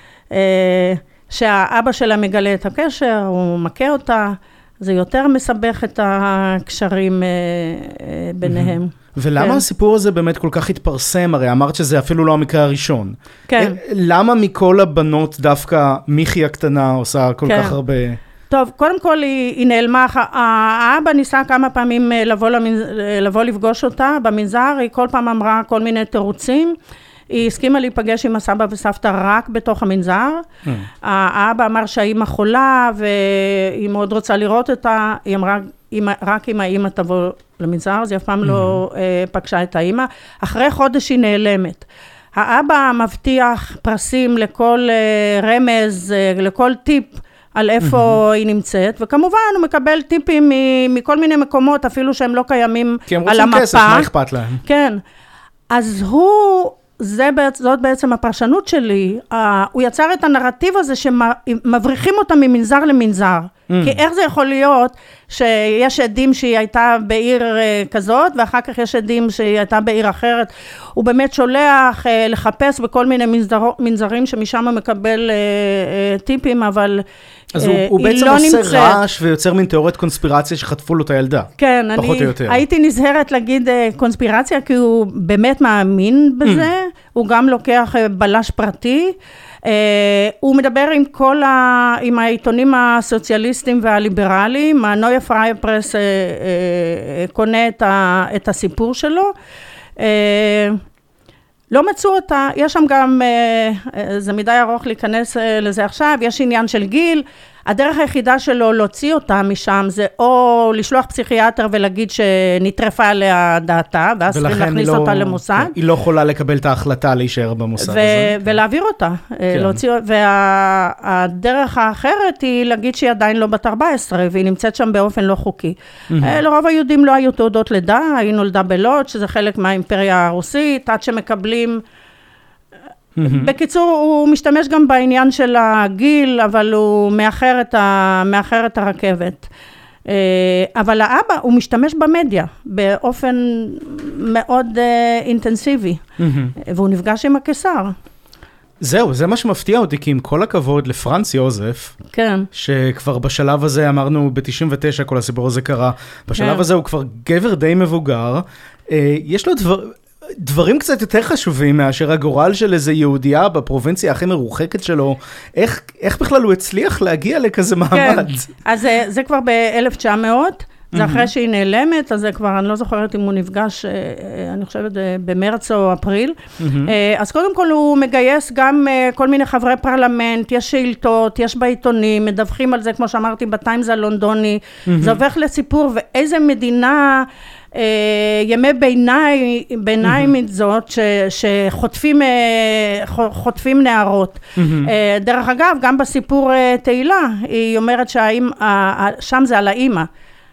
שהאבא שלה מגלה את הקשר, הוא מכה אותה, זה יותר מסבך את הקשרים ביניהם. Mm-hmm. ולמה כן. הסיפור הזה באמת כל כך התפרסם? הרי אמרת שזה אפילו לא המקרה הראשון. כן. למה מכל הבנות דווקא מיכי הקטנה עושה כל כן. כך הרבה... טוב, קודם כל היא, היא נעלמה, האבא ניסה כמה פעמים לבוא, למנ... לבוא לפגוש אותה במנזר, היא כל פעם אמרה כל מיני תירוצים, היא הסכימה להיפגש עם הסבא וסבתא רק בתוך המנזר, mm. האבא אמר שהאימא חולה והיא מאוד רוצה לראות אותה, היא אמרה רק אם האימא תבוא למנזר, אז היא אף פעם mm. לא uh, פגשה את האימא, אחרי חודש היא נעלמת. האבא מבטיח פרסים לכל uh, רמז, uh, לכל טיפ, על איפה היא נמצאת, וכמובן הוא מקבל טיפים מכל מיני מקומות, אפילו שהם לא קיימים על המפה. כי הם רוצים כסף, מה אכפת להם? כן. אז הוא, זה, זאת בעצם הפרשנות שלי, הוא יצר את הנרטיב הזה שמבריחים אותה ממנזר למנזר. כי איך זה יכול להיות שיש עדים שהיא הייתה בעיר כזאת, ואחר כך יש עדים שהיא הייתה בעיר אחרת. הוא באמת שולח לחפש בכל מיני מנזרים שמשם הוא מקבל טיפים, אבל אז הוא, הוא בעצם לא עושה נמצאת. רעש ויוצר מין תיאוריית קונספירציה שחטפו לו את הילדה. כן, אני הייתי נזהרת להגיד קונספירציה, כי הוא באמת מאמין בזה, הוא גם לוקח בלש פרטי, Uh, הוא מדבר עם כל ה, עם העיתונים הסוציאליסטים והליברליים, הנויה פריי פרס uh, uh, קונה את, ה, את הסיפור שלו, uh, לא מצאו אותה, יש שם גם, uh, uh, זה מדי ארוך להיכנס uh, לזה עכשיו, יש עניין של גיל, הדרך היחידה שלו להוציא אותה משם זה או לשלוח פסיכיאטר ולהגיד שנטרפה עליה דעתה, ואז צריכים להכניס לא, אותה למוסד. היא לא יכולה לקבל את ההחלטה להישאר במוסד ו- הזה. ולהעביר אותה. כן. להוציא, והדרך האחרת היא להגיד שהיא עדיין לא בת ארבע עשרה, והיא נמצאת שם באופן לא חוקי. Mm-hmm. לרוב היהודים לא היו תעודות לידה, היא נולדה בלוד, שזה חלק מהאימפריה הרוסית, עד שמקבלים... Mm-hmm. בקיצור, הוא משתמש גם בעניין של הגיל, אבל הוא מאחר את, ה... מאחר את הרכבת. אבל האבא, הוא משתמש במדיה, באופן מאוד אינטנסיבי, mm-hmm. והוא נפגש עם הקיסר. זהו, זה מה שמפתיע אותי, כי עם כל הכבוד לפרנץ יוזף, כן. שכבר בשלב הזה, אמרנו ב-תשעים ותשע, כל הסיפור הזה קרה, בשלב כן. הזה הוא כבר גבר די מבוגר, יש לו דבר... דברים קצת יותר חשובים מאשר הגורל של איזה יהודייה בפרובינציה הכי מרוחקת שלו. איך, איך בכלל הוא הצליח להגיע לכזה מעמד? כן, אז זה, זה כבר ב-אלף תשע מאות, זה אחרי שהיא נעלמת, אז זה כבר, אני לא זוכרת אם הוא נפגש, אני חושבת, במרץ או אפריל. אז קודם כל הוא מגייס גם כל מיני חברי פרלמנט, יש שאילתות, יש בעיתונים, מדווחים על זה, כמו שאמרתי, בטיימס הלונדוני, זה הופך לסיפור, ואיזה מדינה... ימי ביני, ביניים זאת, ש, שחוטפים חוטפים נערות. דרך אגב, גם בסיפור תהילה, היא אומרת ששם זה על האמא.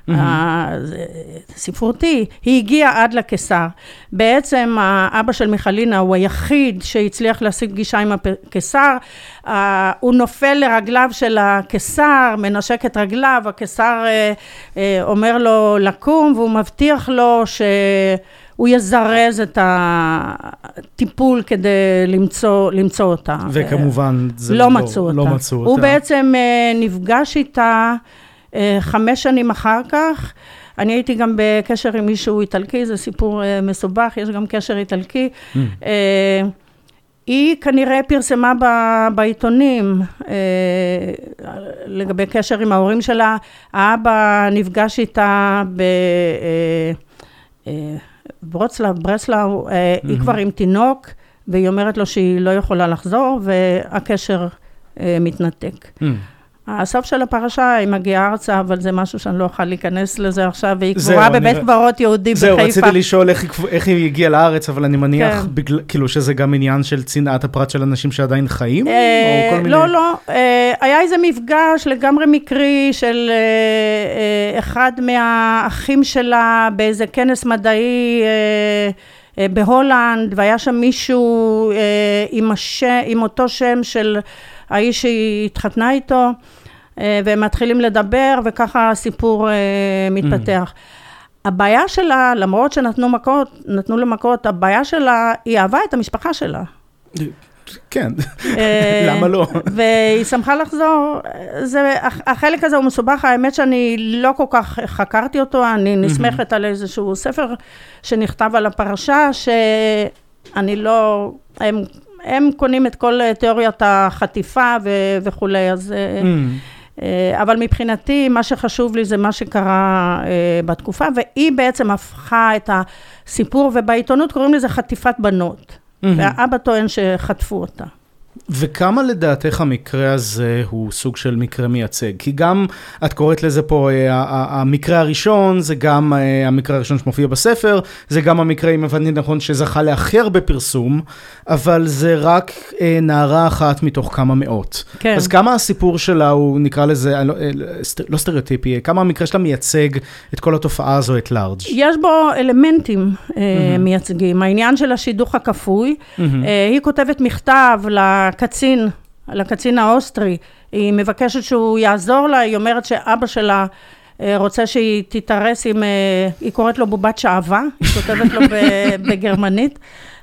ספרותי, היא הגיעה עד לקיסר. בעצם האבא של מיכלינה הוא היחיד שהצליח להשיג פגישה עם הקיסר, הוא נופל לרגליו של הקיסר, מנשק את רגליו, הקיסר אומר לו לקום, והוא מבטיח לו שהוא יזרז את הטיפול כדי למצוא, למצוא אותה. וכמובן זה לא, לא מצאו אותה. לא מצאו אותה. הוא בעצם נפגש איתה חמש שנים אחר כך. אני הייתי גם בקשר עם מישהו איטלקי, זה סיפור מסובך, יש גם קשר איטלקי. Mm. היא כנראה פרסמה בעיתונים לגבי קשר עם ההורים שלה. האבא נפגש איתה בברוצלב, ברסלאו, mm-hmm. היא כבר עם תינוק, והיא אומרת לו שהיא לא יכולה לחזור, והקשר מתנתק. Mm. הסוף של הפרשה, היא מגיעה ארצה, אבל זה משהו שאני לא אוכל להיכנס לזה עכשיו, והיא קבורה בבית קברות יהודי בחיפה. זהו, רציתי לשאול איך, איך היא הגיעה לארץ, אבל אני מניח, כן. בגלל, כאילו שזה גם עניין של צנעת הפרט של אנשים שעדיין חיים? אה, או כל מיני... לא, לא. אה, היה איזה מפגש לגמרי מקרי של אה, אחד מהאחים שלה באיזה כנס מדעי אה, אה, בהולנד, והיה שם מישהו אה, עם, הש... עם אותו שם של האיש שהיא התחתנה איתו, והם מתחילים לדבר, וככה הסיפור מתפתח. הבעיה שלה, למרות שנתנו מכות, נתנו לה מכות, הבעיה שלה, היא אהבה את המשפחה שלה. כן, למה לא? והיא שמחה לחזור, זה, החלק הזה הוא מסובך, האמת שאני לא כל כך חקרתי אותו, אני נסמכת על איזשהו ספר שנכתב על הפרשה, שאני לא, הם, הם קונים את כל תיאוריית החטיפה וכולי, אז... אבל מבחינתי, מה שחשוב לי זה מה שקרה בתקופה, והיא בעצם הפכה את הסיפור, ובעיתונות קוראים לזה חטיפת בנות, והאבא טוען שחטפו אותה. וכמה לדעתך המקרה הזה הוא סוג של מקרה מייצג? כי גם, את קוראת לזה פה, המקרה הראשון, זה גם המקרה הראשון שמופיע בספר, זה גם המקרה, אם הבנתי נכון, שזכה להכי הרבה פרסום, אבל זה רק נערה אחת מתוך כמה מאות. כן. אז כמה הסיפור שלה הוא, נקרא לזה, לא, לא סטריאוטיפי, כמה המקרה שלה מייצג את כל התופעה הזו, את לארג'? יש בו אלמנטים mm-hmm. מייצגים. העניין של השידוך הכפוי, mm-hmm. היא כותבת מכתב לקצין, לקצין האוסטרי, היא מבקשת שהוא יעזור לה, היא אומרת שאבא שלה רוצה שהיא תתארס עם, היא קוראת לו בובת שעבה, היא כותבת לו בגרמנית,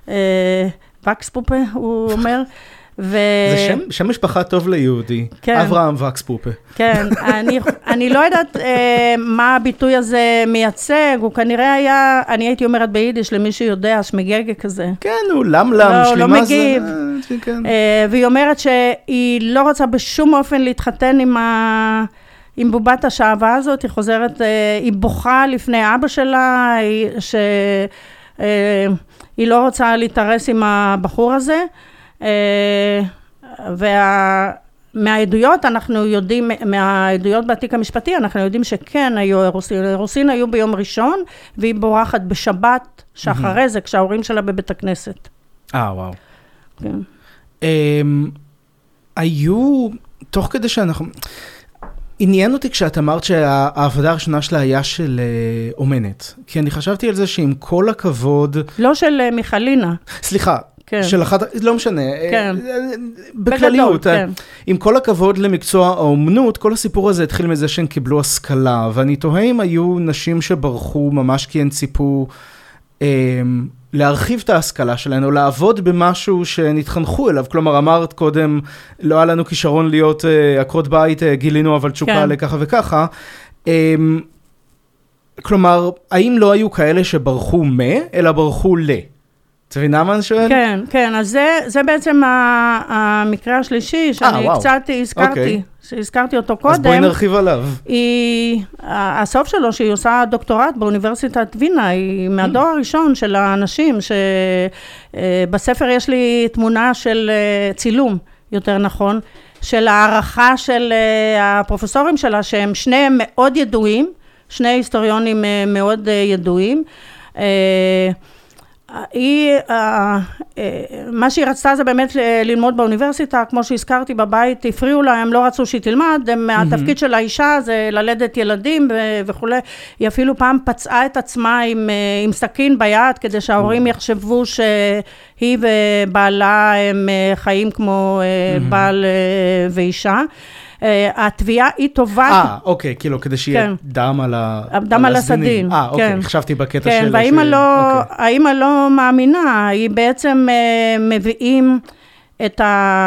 וקספופה, הוא אומר. ו... זה שם, שם משפחה טוב ליהודי, כן. אברהם וקספופה. כן, אני, אני לא יודעת אה, מה הביטוי הזה מייצג, הוא כנראה היה, אני הייתי אומרת ביידיש למי שיודע, שמגגה כזה. כן, הוא למלם, לא, שלימה לא מגיב. זה... כן. אה, והיא אומרת שהיא לא רוצה בשום אופן להתחתן עם, ה... עם בובת השעבה הזאת, היא חוזרת, אה, היא בוכה לפני אבא שלה, היא, ש... אה, היא לא רוצה להתארס עם הבחור הזה, ומהעדויות אנחנו יודעים, מהעדויות בעתיק המשפטי, אנחנו יודעים שכן היו אירוסין, אירוסין היו ביום ראשון, והיא בורחת בשבת שאחרי זה, כשההורים שלה בבית הכנסת. אה, וואו. כן. היו, תוך כדי שאנחנו... עניין אותי כשאת אמרת שהעבודה הראשונה שלה היה של אומנת, כי אני חשבתי על זה שעם כל הכבוד... לא של מיכלינה. סליחה. כן. של אחת, לא משנה, כן. בכלליות, בגדול, כן. עם כל הכבוד למקצוע האומנות, כל הסיפור הזה התחיל מזה שהן קיבלו השכלה, ואני תוהה אם היו נשים שברחו ממש כי הן ציפו אה, להרחיב את ההשכלה שלהן, או לעבוד במשהו שנתחנכו אליו, כלומר אמרת קודם, לא היה לנו כישרון להיות אה, עקרות בית, אה, גילינו אבל תשוקה כן. לככה וככה, אה, כלומר, האם לא היו כאלה שברחו מה, אלא ברחו ל? תבינה מה אני שואל? כן, כן, אז זה, זה בעצם המקרה השלישי, שאני 아, קצת הזכרתי, okay. שהזכרתי אותו קודם. אז בואי נרחיב עליו. היא, הסוף שלו, שהיא עושה דוקטורט באוניברסיטת וינה, היא מהדור הראשון של האנשים, שבספר יש לי תמונה של צילום, יותר נכון, של הערכה של הפרופסורים שלה, שהם שניהם מאוד ידועים, שני היסטוריונים מאוד ידועים. היא, מה שהיא רצתה זה באמת ללמוד באוניברסיטה, כמו שהזכרתי בבית, הפריעו לה, הם לא רצו שהיא תלמד, התפקיד של האישה זה ללדת ילדים וכו'. היא אפילו פעם פצעה את עצמה עם, עם סכין ביד, כדי שההורים יחשבו שהיא ובעלה הם חיים כמו בעל ואישה. התביעה היא טובה. אה, אוקיי, כאילו, כדי שיהיה דם על הסדינים. דם על הסדין. אה, אוקיי, חשבתי בקטע של... כן, והאמא לא מאמינה, היא בעצם מביאים את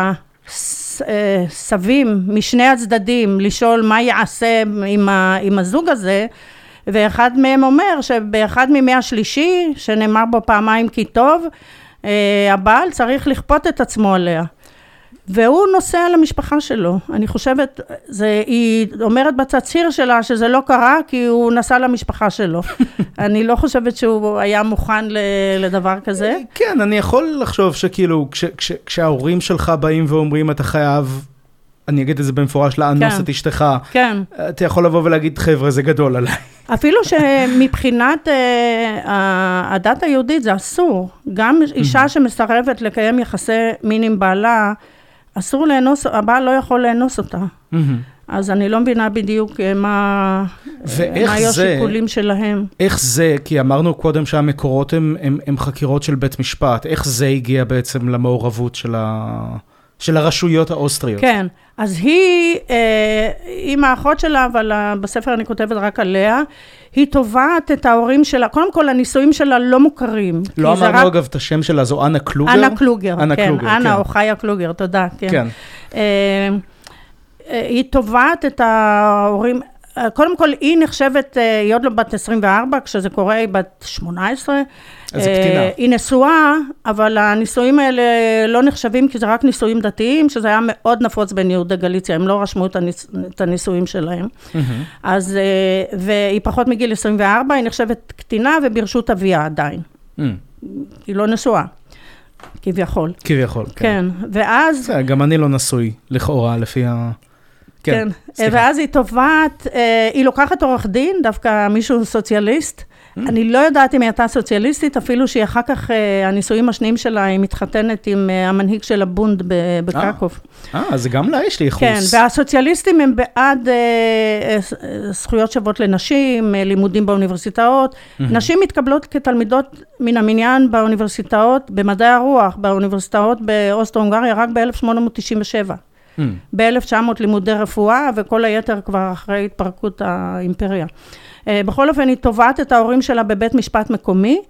הסבים משני הצדדים, לשאול מה יעשה עם הזוג הזה, ואחד מהם אומר שבאחד מימי השלישי, שנאמר בו פעמיים כי טוב, הבעל צריך לכפות את עצמו עליה. והוא נוסע למשפחה שלו. אני חושבת, זה, היא אומרת בתצהיר שלה שזה לא קרה, כי הוא נסע למשפחה שלו. אני לא חושבת שהוא היה מוכן לדבר כזה. כן, אני יכול לחשוב שכאילו, כש, כש, כשההורים שלך באים ואומרים, אתה חייב, אני אגיד את זה במפורש, לאנוס כן. את אשתך, כן. אתה יכול לבוא ולהגיד, חבר'ה, זה גדול עליי. אפילו שמבחינת הדת היהודית זה אסור. גם אישה שמסרבת לקיים יחסי מין עם בעלה, אסור לאנוס, הבעל לא יכול לאנוס אותה. אז אני לא מבינה בדיוק מה היו השיקולים שלהם. איך זה, כי אמרנו קודם שהמקורות הם חקירות של בית משפט, איך זה הגיע בעצם למעורבות של ה... של הרשויות האוסטריות. כן, אז היא, עם האחות שלה, אבל בספר אני כותבת רק עליה, היא תובעת את ההורים שלה, קודם כל הנישואים שלה לא מוכרים. לא אמרנו רק... אגב את השם שלה, זו אנה קלוגר? אנה קלוגר, אנה כן, קלוגר, אנה כן. או חיה קלוגר, תודה. כן. כן. היא תובעת את ההורים, קודם כל היא נחשבת, היא עוד לא בת עשרים וארבע, כשזה קורה היא בת שמונה עשרה, אז זה קטינה. היא נשואה, אבל הנישואים האלה לא נחשבים, כי זה רק נישואים דתיים, שזה היה מאוד נפוץ בין יהודי גליציה, הם לא רשמו את, הניס, את הנישואים שלהם. Mm-hmm. אז, והיא פחות מגיל עשרים וארבע, היא נחשבת קטינה וברשות אביה עדיין. Mm. היא לא נשואה, כביכול. כביכול, כן. כן, ואז... זה, גם אני לא נשוי, לכאורה, לפי ה... כן, כן. ואז היא תובעת, היא לוקחת עורך דין, דווקא מישהו סוציאליסט, אני לא יודעת אם היא הייתה סוציאליסטית, אפילו שהיא אחר כך, הנישואים השניים שלה, היא מתחתנת עם המנהיג של הבונד בקרקוב. אה, אז גם לה יש לי ייחוס. כן, והסוציאליסטים הם בעד זכויות שוות לנשים, לימודים באוניברסיטאות. נשים מתקבלות כתלמידות מן המניין באוניברסיטאות, במדעי הרוח, באוניברסיטאות באוסטרו-הונגריה, רק ב-אלף שמונה מאות תשעים ושבע. ב-אלף תשע מאות לימודי רפואה, וכל היתר כבר אחרי התפרקות האימפריה. בכל אופן, היא תובעת את ההורים שלה בבית משפט מקומי,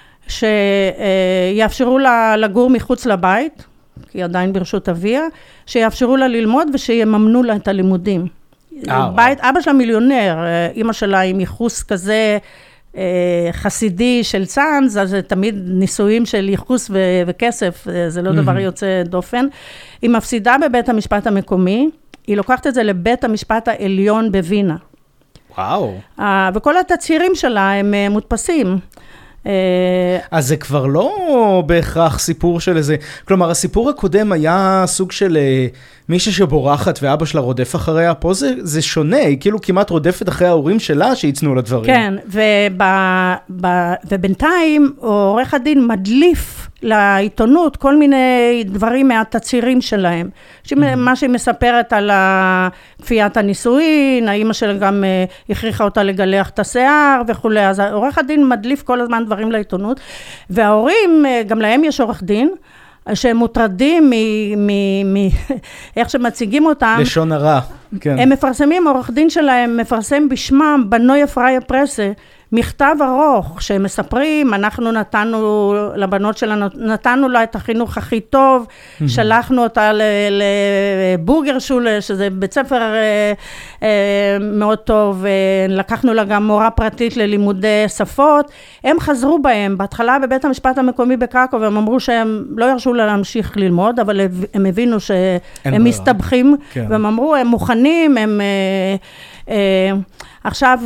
שיאפשרו לה לגור מחוץ לבית, כי היא עדיין ברשות אביה, שיאפשרו לה ללמוד ושיממנו לה את הלימודים. בית, אבא שלה מיליונר, אמא שלה עם ייחוס כזה חסידי של צאנז, אז זה תמיד נישואים של ייחוס ו- וכסף, זה לא דבר יוצא דופן. היא מפסידה בבית המשפט המקומי, היא לוקחת את זה לבית המשפט העליון בווינה. וואו. וכל התצהירים שלה הם מודפסים. אז זה כבר לא בהכרח סיפור של איזה, כלומר הסיפור הקודם היה סוג של מישהי שבורחת ואבא שלה רודף אחריה, פה זה, זה שונה, היא כאילו כמעט רודפת אחרי ההורים שלה שיצנו לדברים. כן, וב, ב, ובינתיים עורך הדין מדליף לעיתונות כל מיני דברים מהתצהירים שלהם, מה שהיא מספרת על כפיית הנישואין, האמא שלה גם הכריחה אותה לגלח את השיער וכולי, אז עורך הדין מדליף כל הזמן דברים לעיתונות, וההורים, גם להם יש עורך דין, שהם מוטרדים מאיך שמציגים אותם. לשון הרע, כן. הם מפרסמים, עורך דין שלהם מפרסם בשמם, בנויה פריה פרסה, מכתב ארוך, שהם מספרים, אנחנו נתנו, לבנות שלנו, נתנו לה את החינוך הכי טוב, שלחנו אותה לבורגרשולה, שזה בית ספר מאוד טוב, לקחנו לה גם מורה פרטית ללימודי שפות, הם חזרו בהם, בהתחלה בבית המשפט המקומי בקרקוב, הם אמרו שהם לא ירשו לה להמשיך ללמוד, אבל הם הבינו שהם מסתבכים, והם אמרו, הם מוכנים, הם... עכשיו,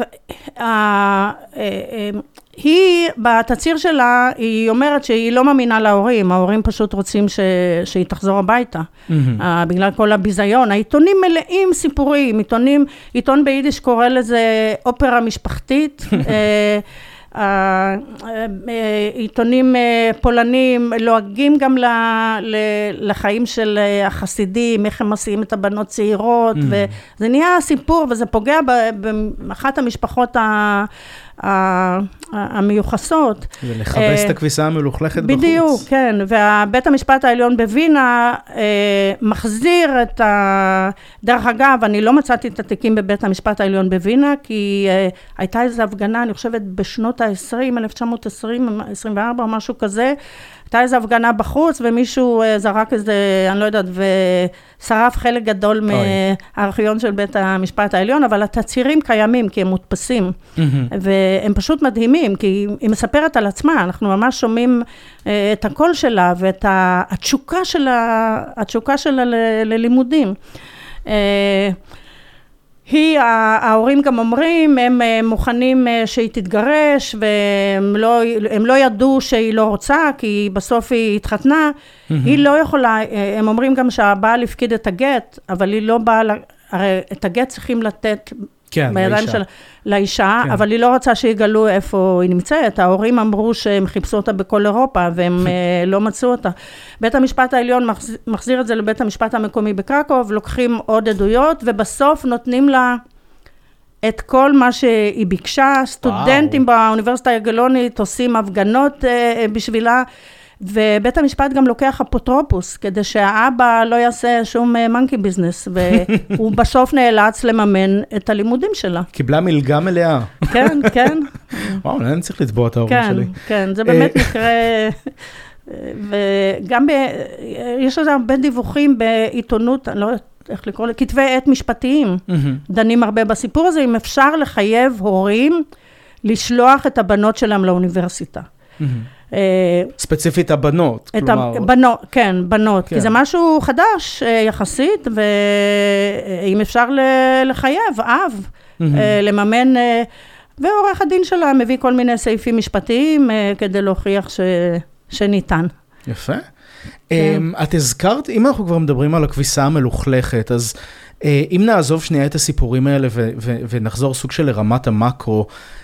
היא, בתציר שלה, היא אומרת שהיא לא מאמינה להורים, ההורים פשוט רוצים ש... שהיא תחזור הביתה, mm-hmm. בגלל כל הביזיון. העיתונים מלאים סיפורים, עיתונים, עיתון ביידיש קורא לזה אופרה משפחתית, עיתונים פולנים לועגים גם לחיים של החסידים, איך הם מסיעים את הבנות צעירות, וזה נהיה סיפור, וזה פוגע באחת המשפחות המיוחסות. ולחבש את הכביסה המלוכלכת בחוץ. בדיוק, כן, ובית המשפט העליון בווינה מחזיר את ה... דרך אגב, אני לא מצאתי את התיקים בבית המשפט העליון בווינה, כי הייתה איזו הפגנה, אני חושבת בשנות ה-עשרים, אלף תשע מאות עשרים, עשרים וארבע או משהו כזה, הייתה איזו הפגנה בחוץ, ומישהו זרק איזה, אני לא יודעת, ושרף חלק גדול מהארכיון של בית המשפט העליון, אבל התצירים קיימים, כי הם מודפסים, והם פשוט מדהימים, כי היא מספרת על עצמה, אנחנו ממש שומעים את הקול שלה, ואת התשוקה שלה, התשוקה שלה ללימודים. היא, ההורים גם אומרים, הם מוכנים שהיא תתגרש, והם לא, הם לא ידעו שהיא לא רוצה, כי בסוף היא התחתנה. Mm-hmm. היא לא יכולה, הם אומרים גם שהבעל הפקיד את הגט, אבל היא לא באה, הרי את הגט צריכים לתת כן, בידיים לאישה. של לאישה, כן. אבל היא לא רוצה שיגלו איפה היא נמצאת. ההורים אמרו שהם חיפשו אותה בכל אירופה, והם לא מצאו אותה. בית המשפט העליון מחזיר, מחזיר את זה לבית המשפט המקומי בקרקוב, לוקחים עוד עדויות, ובסוף נותנים לה את כל מה שהיא ביקשה. סטודנטים וואו. באוניברסיטה הגלונית עושים הפגנות בשבילה, ובית המשפט גם לוקח אפוטרופוס, כדי שהאבא לא יעשה שום מנקי ביזנס, והוא בסוף נאלץ לממן את הלימודים שלה. קיבלה מלגה מלאה. כן, כן. וואו, אני צריך לצבוע את ההורים כן, שלי. כן, זה באמת מקרה, וגם ב, יש לזה הרבה דיווחים בעיתונות, אני לא יודעת איך לקרוא לזה, כתבי עת משפטיים, דנים הרבה בסיפור הזה, אם אפשר לחייב הורים לשלוח את הבנות שלהם לאוניברסיטה. ספציפית הבנות, כלומר... בנות, כן, בנות, כי זה משהו חדש יחסית, ואם אפשר לחייב, אב, לממן, ועורך הדין שלה מביא כל מיני סעיפים משפטיים, כדי להוכיח שניתן. יפה. את הזכרת, אם אנחנו כבר מדברים על הכביסה המלוכלכת, אז אם נעזוב שנייה את הסיפורים האלה, ונחזור סוג של רמת המקרו,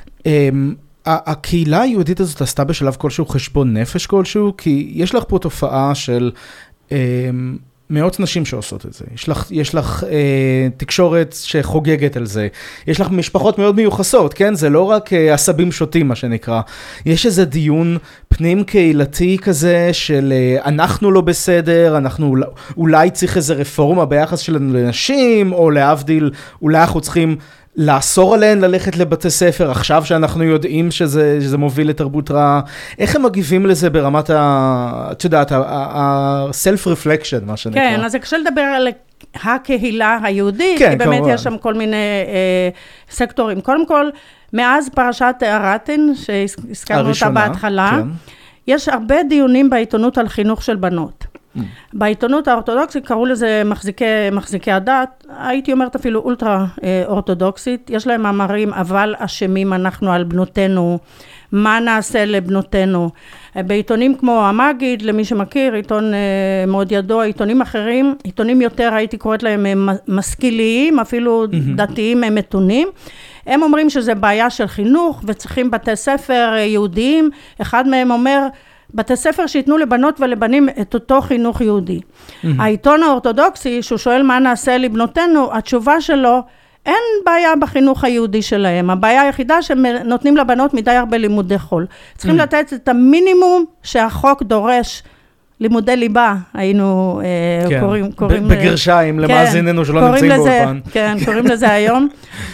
הקהילה היהודית הזאת עשתה בשלב כלשהו חשבון נפש כלשהו, כי יש לך פה תופעה של אה, מאות נשים שעושות את זה. יש לך, יש לך אה, תקשורת שחוגגת על זה. יש לך משפחות מאוד מיוחסות, כן? זה לא רק אה, עשבים שוטים, מה שנקרא. יש איזה דיון פנים קהילתי כזה של אה, אנחנו לא בסדר, אנחנו אולי, אולי צריך איזה רפורמה ביחס שלנו לנשים, או להבדיל, אולי אנחנו צריכים... לאסור עליהן ללכת לבתי ספר, עכשיו שאנחנו יודעים שזה, שזה מוביל לתרבות רעה. איך הם מגיבים לזה ברמת ה... את יודעת, ה-self-reflection, מה שנקרא? כן, אז זה קשה לדבר על הקהילה היהודית, כן, כי באמת כמובן. יש שם כל מיני אה, סקטורים. קודם כל, מאז פרשת הרטן, שהזכרנו אותה בהתחלה, כן. יש הרבה דיונים בעיתונות על חינוך של בנות. בעיתונות האורתודוקסית קראו לזה מחזיקי, מחזיקי הדת, הייתי אומרת אפילו אולטרה אורתודוקסית, יש להם מאמרים, אבל אשמים אנחנו על בנותינו, מה נעשה לבנותינו. בעיתונים כמו המגיד, למי שמכיר, עיתון מאוד ידוע, עיתונים אחרים, עיתונים יותר הייתי קוראת להם משכיליים, אפילו דתיים מתונים, הם אומרים שזה בעיה של חינוך וצריכים בתי ספר יהודיים, אחד מהם אומר, בתי ספר שיתנו לבנות ולבנים את אותו חינוך יהודי. Mm-hmm. העיתון האורתודוקסי, שהוא שואל מה נעשה לבנותינו, התשובה שלו, אין בעיה בחינוך היהודי שלהם. הבעיה היחידה שהם נותנים לבנות מדי הרבה לימודי חול. צריכים mm-hmm. לתת את המינימום שהחוק דורש, לימודי ליבה, היינו כן. קוראים... קוראים בגרשיים, כן, למאזיננו שלא נמצאים באולפן. כן, קוראים לזה היום.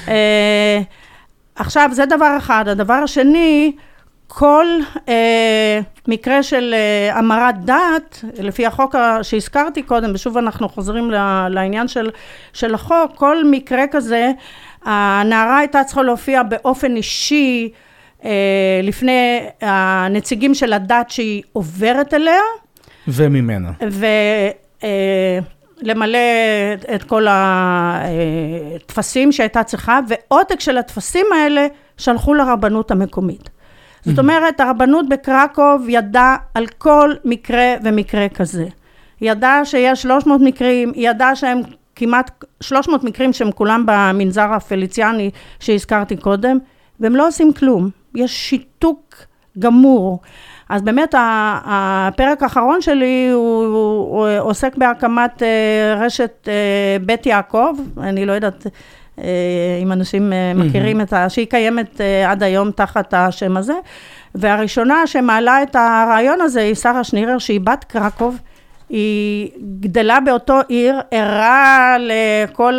עכשיו, זה דבר אחד. הדבר השני, כל אה, מקרה של אה, אמרת דת, לפי החוק שהזכרתי קודם, ושוב אנחנו חוזרים לעניין של, של החוק, כל מקרה כזה, הנערה הייתה צריכה להופיע באופן אישי, אה, לפני הנציגים של הדת שהיא עוברת אליה. וממנה. ו... אה, למלא את כל התפסים שהייתה צריכה, ועותק של התפסים האלה שלחו לרבנות המקומית. זאת אומרת, הרבנות בקרקוב ידעה על כל מקרה ומקרה כזה. ידעה שיש שלוש מאות מקרים, ידעה שהם כמעט שלוש מאות מקרים שהם כולם במנזר הפליציאני שהזכרתי קודם, והם לא עושים כלום. יש שיתוק גמור. אז באמת הפרק האחרון שלי הוא, הוא עוסק בהקמת רשת בית יעקב, אני לא יודעת אם אנשים מכירים את ה... שהיא קיימת עד היום תחת השם הזה, והראשונה שמעלה את הרעיון הזה היא שרה שנירר, שהיא בת קרקוב, היא גדלה באותו עיר, ערה לכל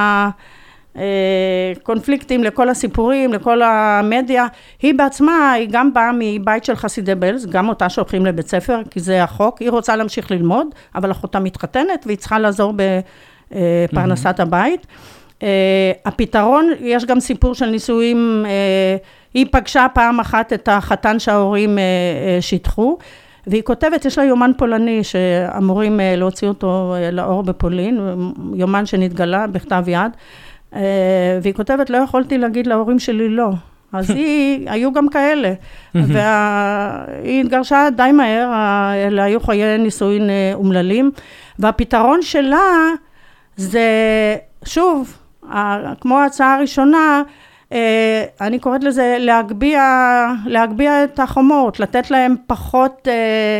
הקונפליקטים, לכל הסיפורים, לכל המדיה. היא בעצמה, היא גם באה מבית של חסידי בלז, גם אותה שולחים לבית ספר, כי זה החוק. היא רוצה להמשיך ללמוד, אבל אחותה מתחתנת, והיא צריכה לעזור בפרנסת הבית. הפתרון, יש גם סיפור של נישואים, היא פגשה פעם אחת את החתן שההורים שיתחו, והיא כותבת, יש לה יומן פולני שאמורים להוציא אותו לאור בפולין, יומן שנתגלה בכתב יד, והיא כותבת, לא יכולתי להגיד להורים שלי לא. אז היא, היו גם כאלה, והיא התגרשה די מהר, אלה היו חיי נישואין אומללים, והפתרון שלה זה, שוב, כמו ההצעה הראשונה, אני קוראת לזה להגביע, להגביע את החומות, לתת להם פחות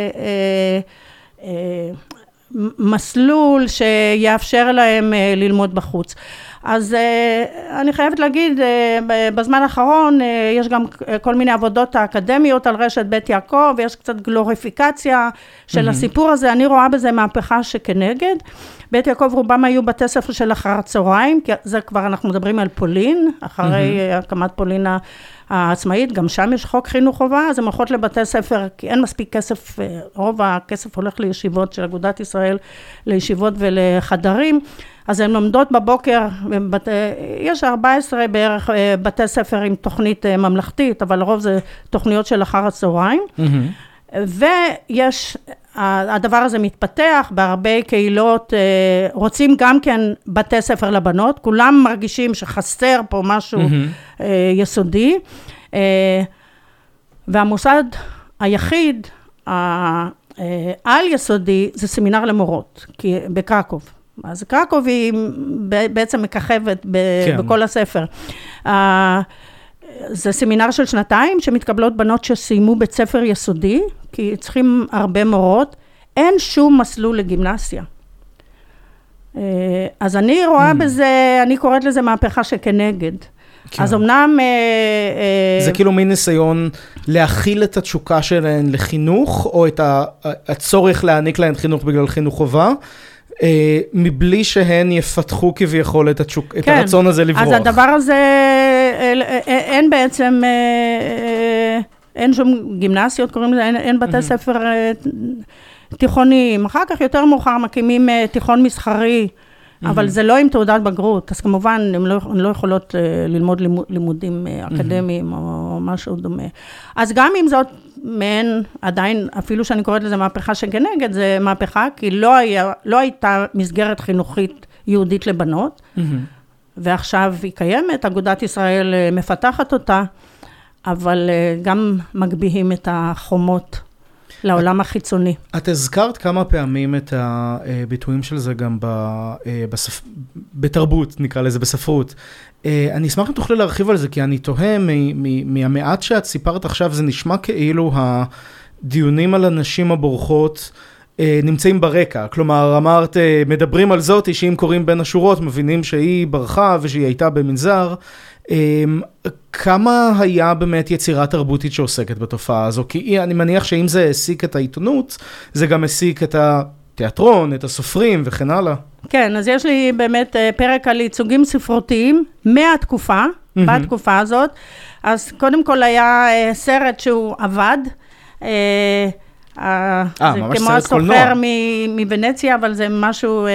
מסלול שיאפשר להם ללמוד בחוץ. אז אני חייבת להגיד, בזמן האחרון יש גם כל מיני עבודות האקדמיות על רשת בית יעקב, ויש קצת גלוריפיקציה של הסיפור הזה, אני רואה בזה מהפכה שכנגד. בית יעקב רובם היו בתי ספר של אחר הצהריים, כי זה כבר אנחנו מדברים על פולין, אחרי הקמת פולין העצמאית, גם שם יש חוק חינוך חובה, אז הן הולכות לבתי ספר, כי אין מספיק כסף, רוב הכסף הולך לישיבות של אגודת ישראל, לישיבות ולחדרים, אז הן לומדות בבוקר, בבתי, יש ארבע עשרה בערך בתי ספר עם תוכנית ממלכתית, אבל לרוב זה תוכניות של אחר הצהריים, ויש, הדבר הזה מתפתח בהרבה קהילות, רוצים גם כן בתי ספר לבנות, כולם מרגישים שחסר פה משהו יסודי, והמוסד היחיד, העל יסודי, זה סמינר למורות, בקרקוב. אז קרקוב היא בעצם מככבת בכל הספר. זה סמינר של שנתיים, שמתקבלות בנות שסיימו בית ספר יסודי, כי צריכים הרבה מורות, אין שום מסלול לגימנסיה. אז אני רואה בזה, אני קוראת לזה מהפכה שכנגד. אז אמנם... זה כאילו מין ניסיון להכיל את התשוקה שלהן לחינוך, או את הצורך להעניק להן חינוך בגלל חינוך חובה, מבלי שהן יפתחו כביכול את הרצון הזה לברוח. אז הדבר הזה, אין בעצם, אין שום גימנסיות, קוראים לזה, אין בתי ספר תיכוניים. אחר כך יותר מאוחר מקימים תיכון מסחרי, אבל זה לא עם תעודת בגרות, אז כמובן הן לא, לא יכולות ללמוד לימודים אקדמיים או משהו דומה. אז גם אם זאת מעין, עדיין, אפילו שאני קוראת לזה מהפכה שכנגד, זה מהפכה, כי לא, היה, לא הייתה מסגרת חינוכית יהודית לבנות, ועכשיו היא קיימת, אגודת ישראל מפתחת אותה, אבל גם מגביהים את החומות לעולם החיצוני. את הזכרת כמה פעמים את הביטויים של זה גם בספ... בתרבות, נקרא לזה, בספרות. אני אשמח אם תוכלי להרחיב על זה, כי אני תוהה מהמעט שאת סיפרת עכשיו, זה נשמע כאילו הדיונים על הנשים הבורחות נמצאים ברקע. כלומר, אמרת, מדברים על זאת, שאם קוראים בין השורות, מבינים שהיא ברחה ושהיא הייתה במנזר. כמה היה באמת יצירה תרבותית שעוסקת בתופעה הזו? כי אני מניח שאם זה העסיק את העיתונות, זה גם העסיק את התיאטרון, את הסופרים וכן הלאה. כן, אז יש לי באמת פרק על ייצוגים ספרותיים מהתקופה, mm-hmm. בתקופה הזאת. אז קודם כל היה סרט שהוא עבד, אה, זה כמו הסוחר מוונציה, אבל זה משהו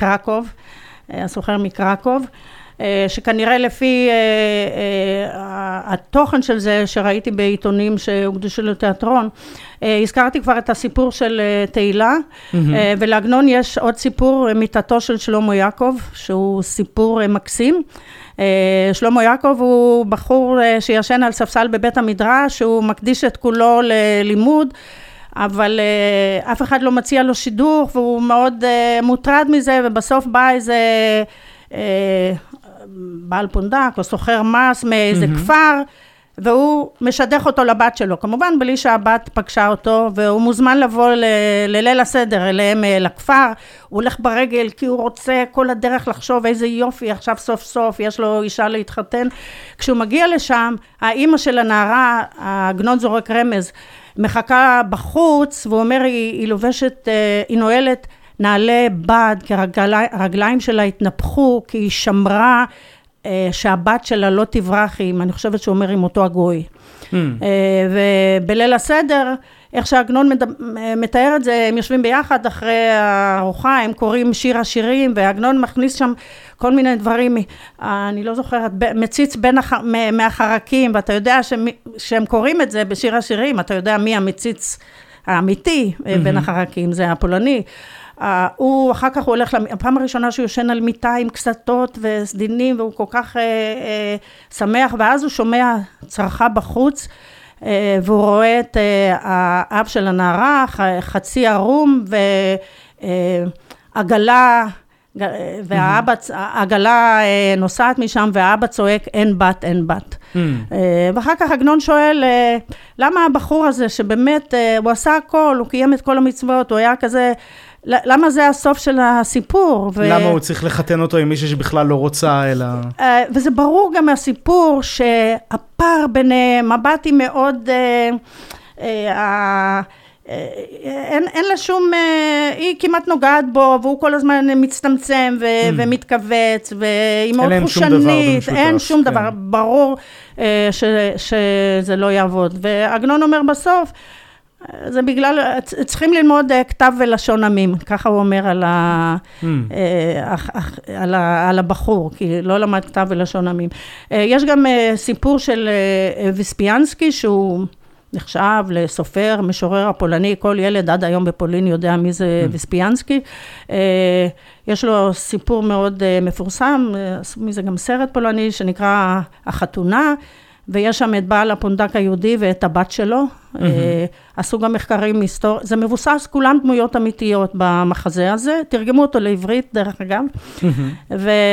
מקרקוב, הסוחר מקרקוב, שכנראה לפי התוכן של זה שראיתי בעיתונים שהוקדשו לתיאטרון, הזכרתי כבר את הסיפור של תהילה, mm-hmm. ולעגנון יש עוד סיפור, מיתתו של שלמה יעקב, שהוא סיפור מקסים. שלמה יעקב הוא בחור שישן על ספסל בבית המדרש, הוא מקדיש את כולו ללימוד, אבל uh, אף אחד לא מציע לו שידוך, והוא מאוד uh, מוטרד מזה, ובסוף בא איזה uh, בעל פונדק, או סוחר מס מאיזה mm-hmm. כפר, והוא משדך אותו לבת שלו, כמובן בלי שהבת פגשה אותו, והוא מוזמן לבוא ל- לליל הסדר אליהם לכפר, הוא הולך ברגל כי הוא רוצה כל הדרך לחשוב איזה יופי, עכשיו סוף סוף יש לו אישה להתחתן. כשהוא מגיע לשם, האמא של הנערה, העגנון זורק רמז, מחכה בחוץ, והוא אומר, היא, היא לובשת, היא נועלת נעלי בד, כי הרגליים שלה התנפחו, כי היא שמרה, שהבת שלה לא תברח עם, אני חושבת שהוא אומר עם אותו הגוי. Mm. ובליל הסדר, איך שהעגנון מתאר את זה, הם יושבים ביחד אחרי הארוחה, הם קוראים שיר השירים, והעגנון מכניס שם כל מיני דברים, אני לא זוכרת, מציץ בין הח, מהחרקים, ואתה יודע שהם, שהם קוראים את זה בשיר השירים, אתה יודע מי המציץ האמיתי mm-hmm. בין החרקים, זה הפולני. Uh, הוא אחר כך הוא הולך, הפעם הראשונה שהוא יושן על מיטה עם קסתות וסדינים, והוא כל כך uh, uh, שמח, ואז הוא שומע צרחה בחוץ, uh, והוא רואה את uh, האב של הנערה, חצי ערום, ועגלה, uh, והאבא, mm-hmm. עגלה uh, נוסעת משם, והאבא צועק, אין בת, אין בת. Mm-hmm. Uh, ואחר כך עגנון שואל, uh, למה הבחור הזה, שבאמת uh, הוא עשה הכל, הוא קיים את כל המצוות, הוא היה כזה, למה זה הסוף של הסיפור? למה הוא צריך לחתן אותו עם מישהו שבכלל לא רוצה, אלא... וזה ברור גם מהסיפור שהפער ביניהם, מבטי מאוד... אין לה שום... היא כמעט נוגעת בו, והוא כל הזמן מצטמצם ומתכווץ, והיא מאוד חושנית, אין שום דבר, ברור שזה לא יעבוד. ועגנון אומר בסוף, זה בגלל, צריכים ללמוד כתב ולשון עמים, ככה הוא אומר על, ה, mm. על, ה, על הבחור, כי לא למד כתב ולשון עמים. יש גם סיפור של ויספיאנסקי, שהוא נחשב לסופר, משורר הפולני, כל ילד עד היום בפולין יודע מי זה mm. ויספיאנסקי. יש לו סיפור מאוד מפורסם, מי זה גם סרט פולני, שנקרא החתונה, ויש שם את בעל הפונדק היהודי ואת הבת שלו, mm-hmm. עשו גם מחקרים היסטוריים, זה מבוסס כולם דמויות אמיתיות במחזה הזה, תרגמו אותו לעברית דרך אגב, mm-hmm.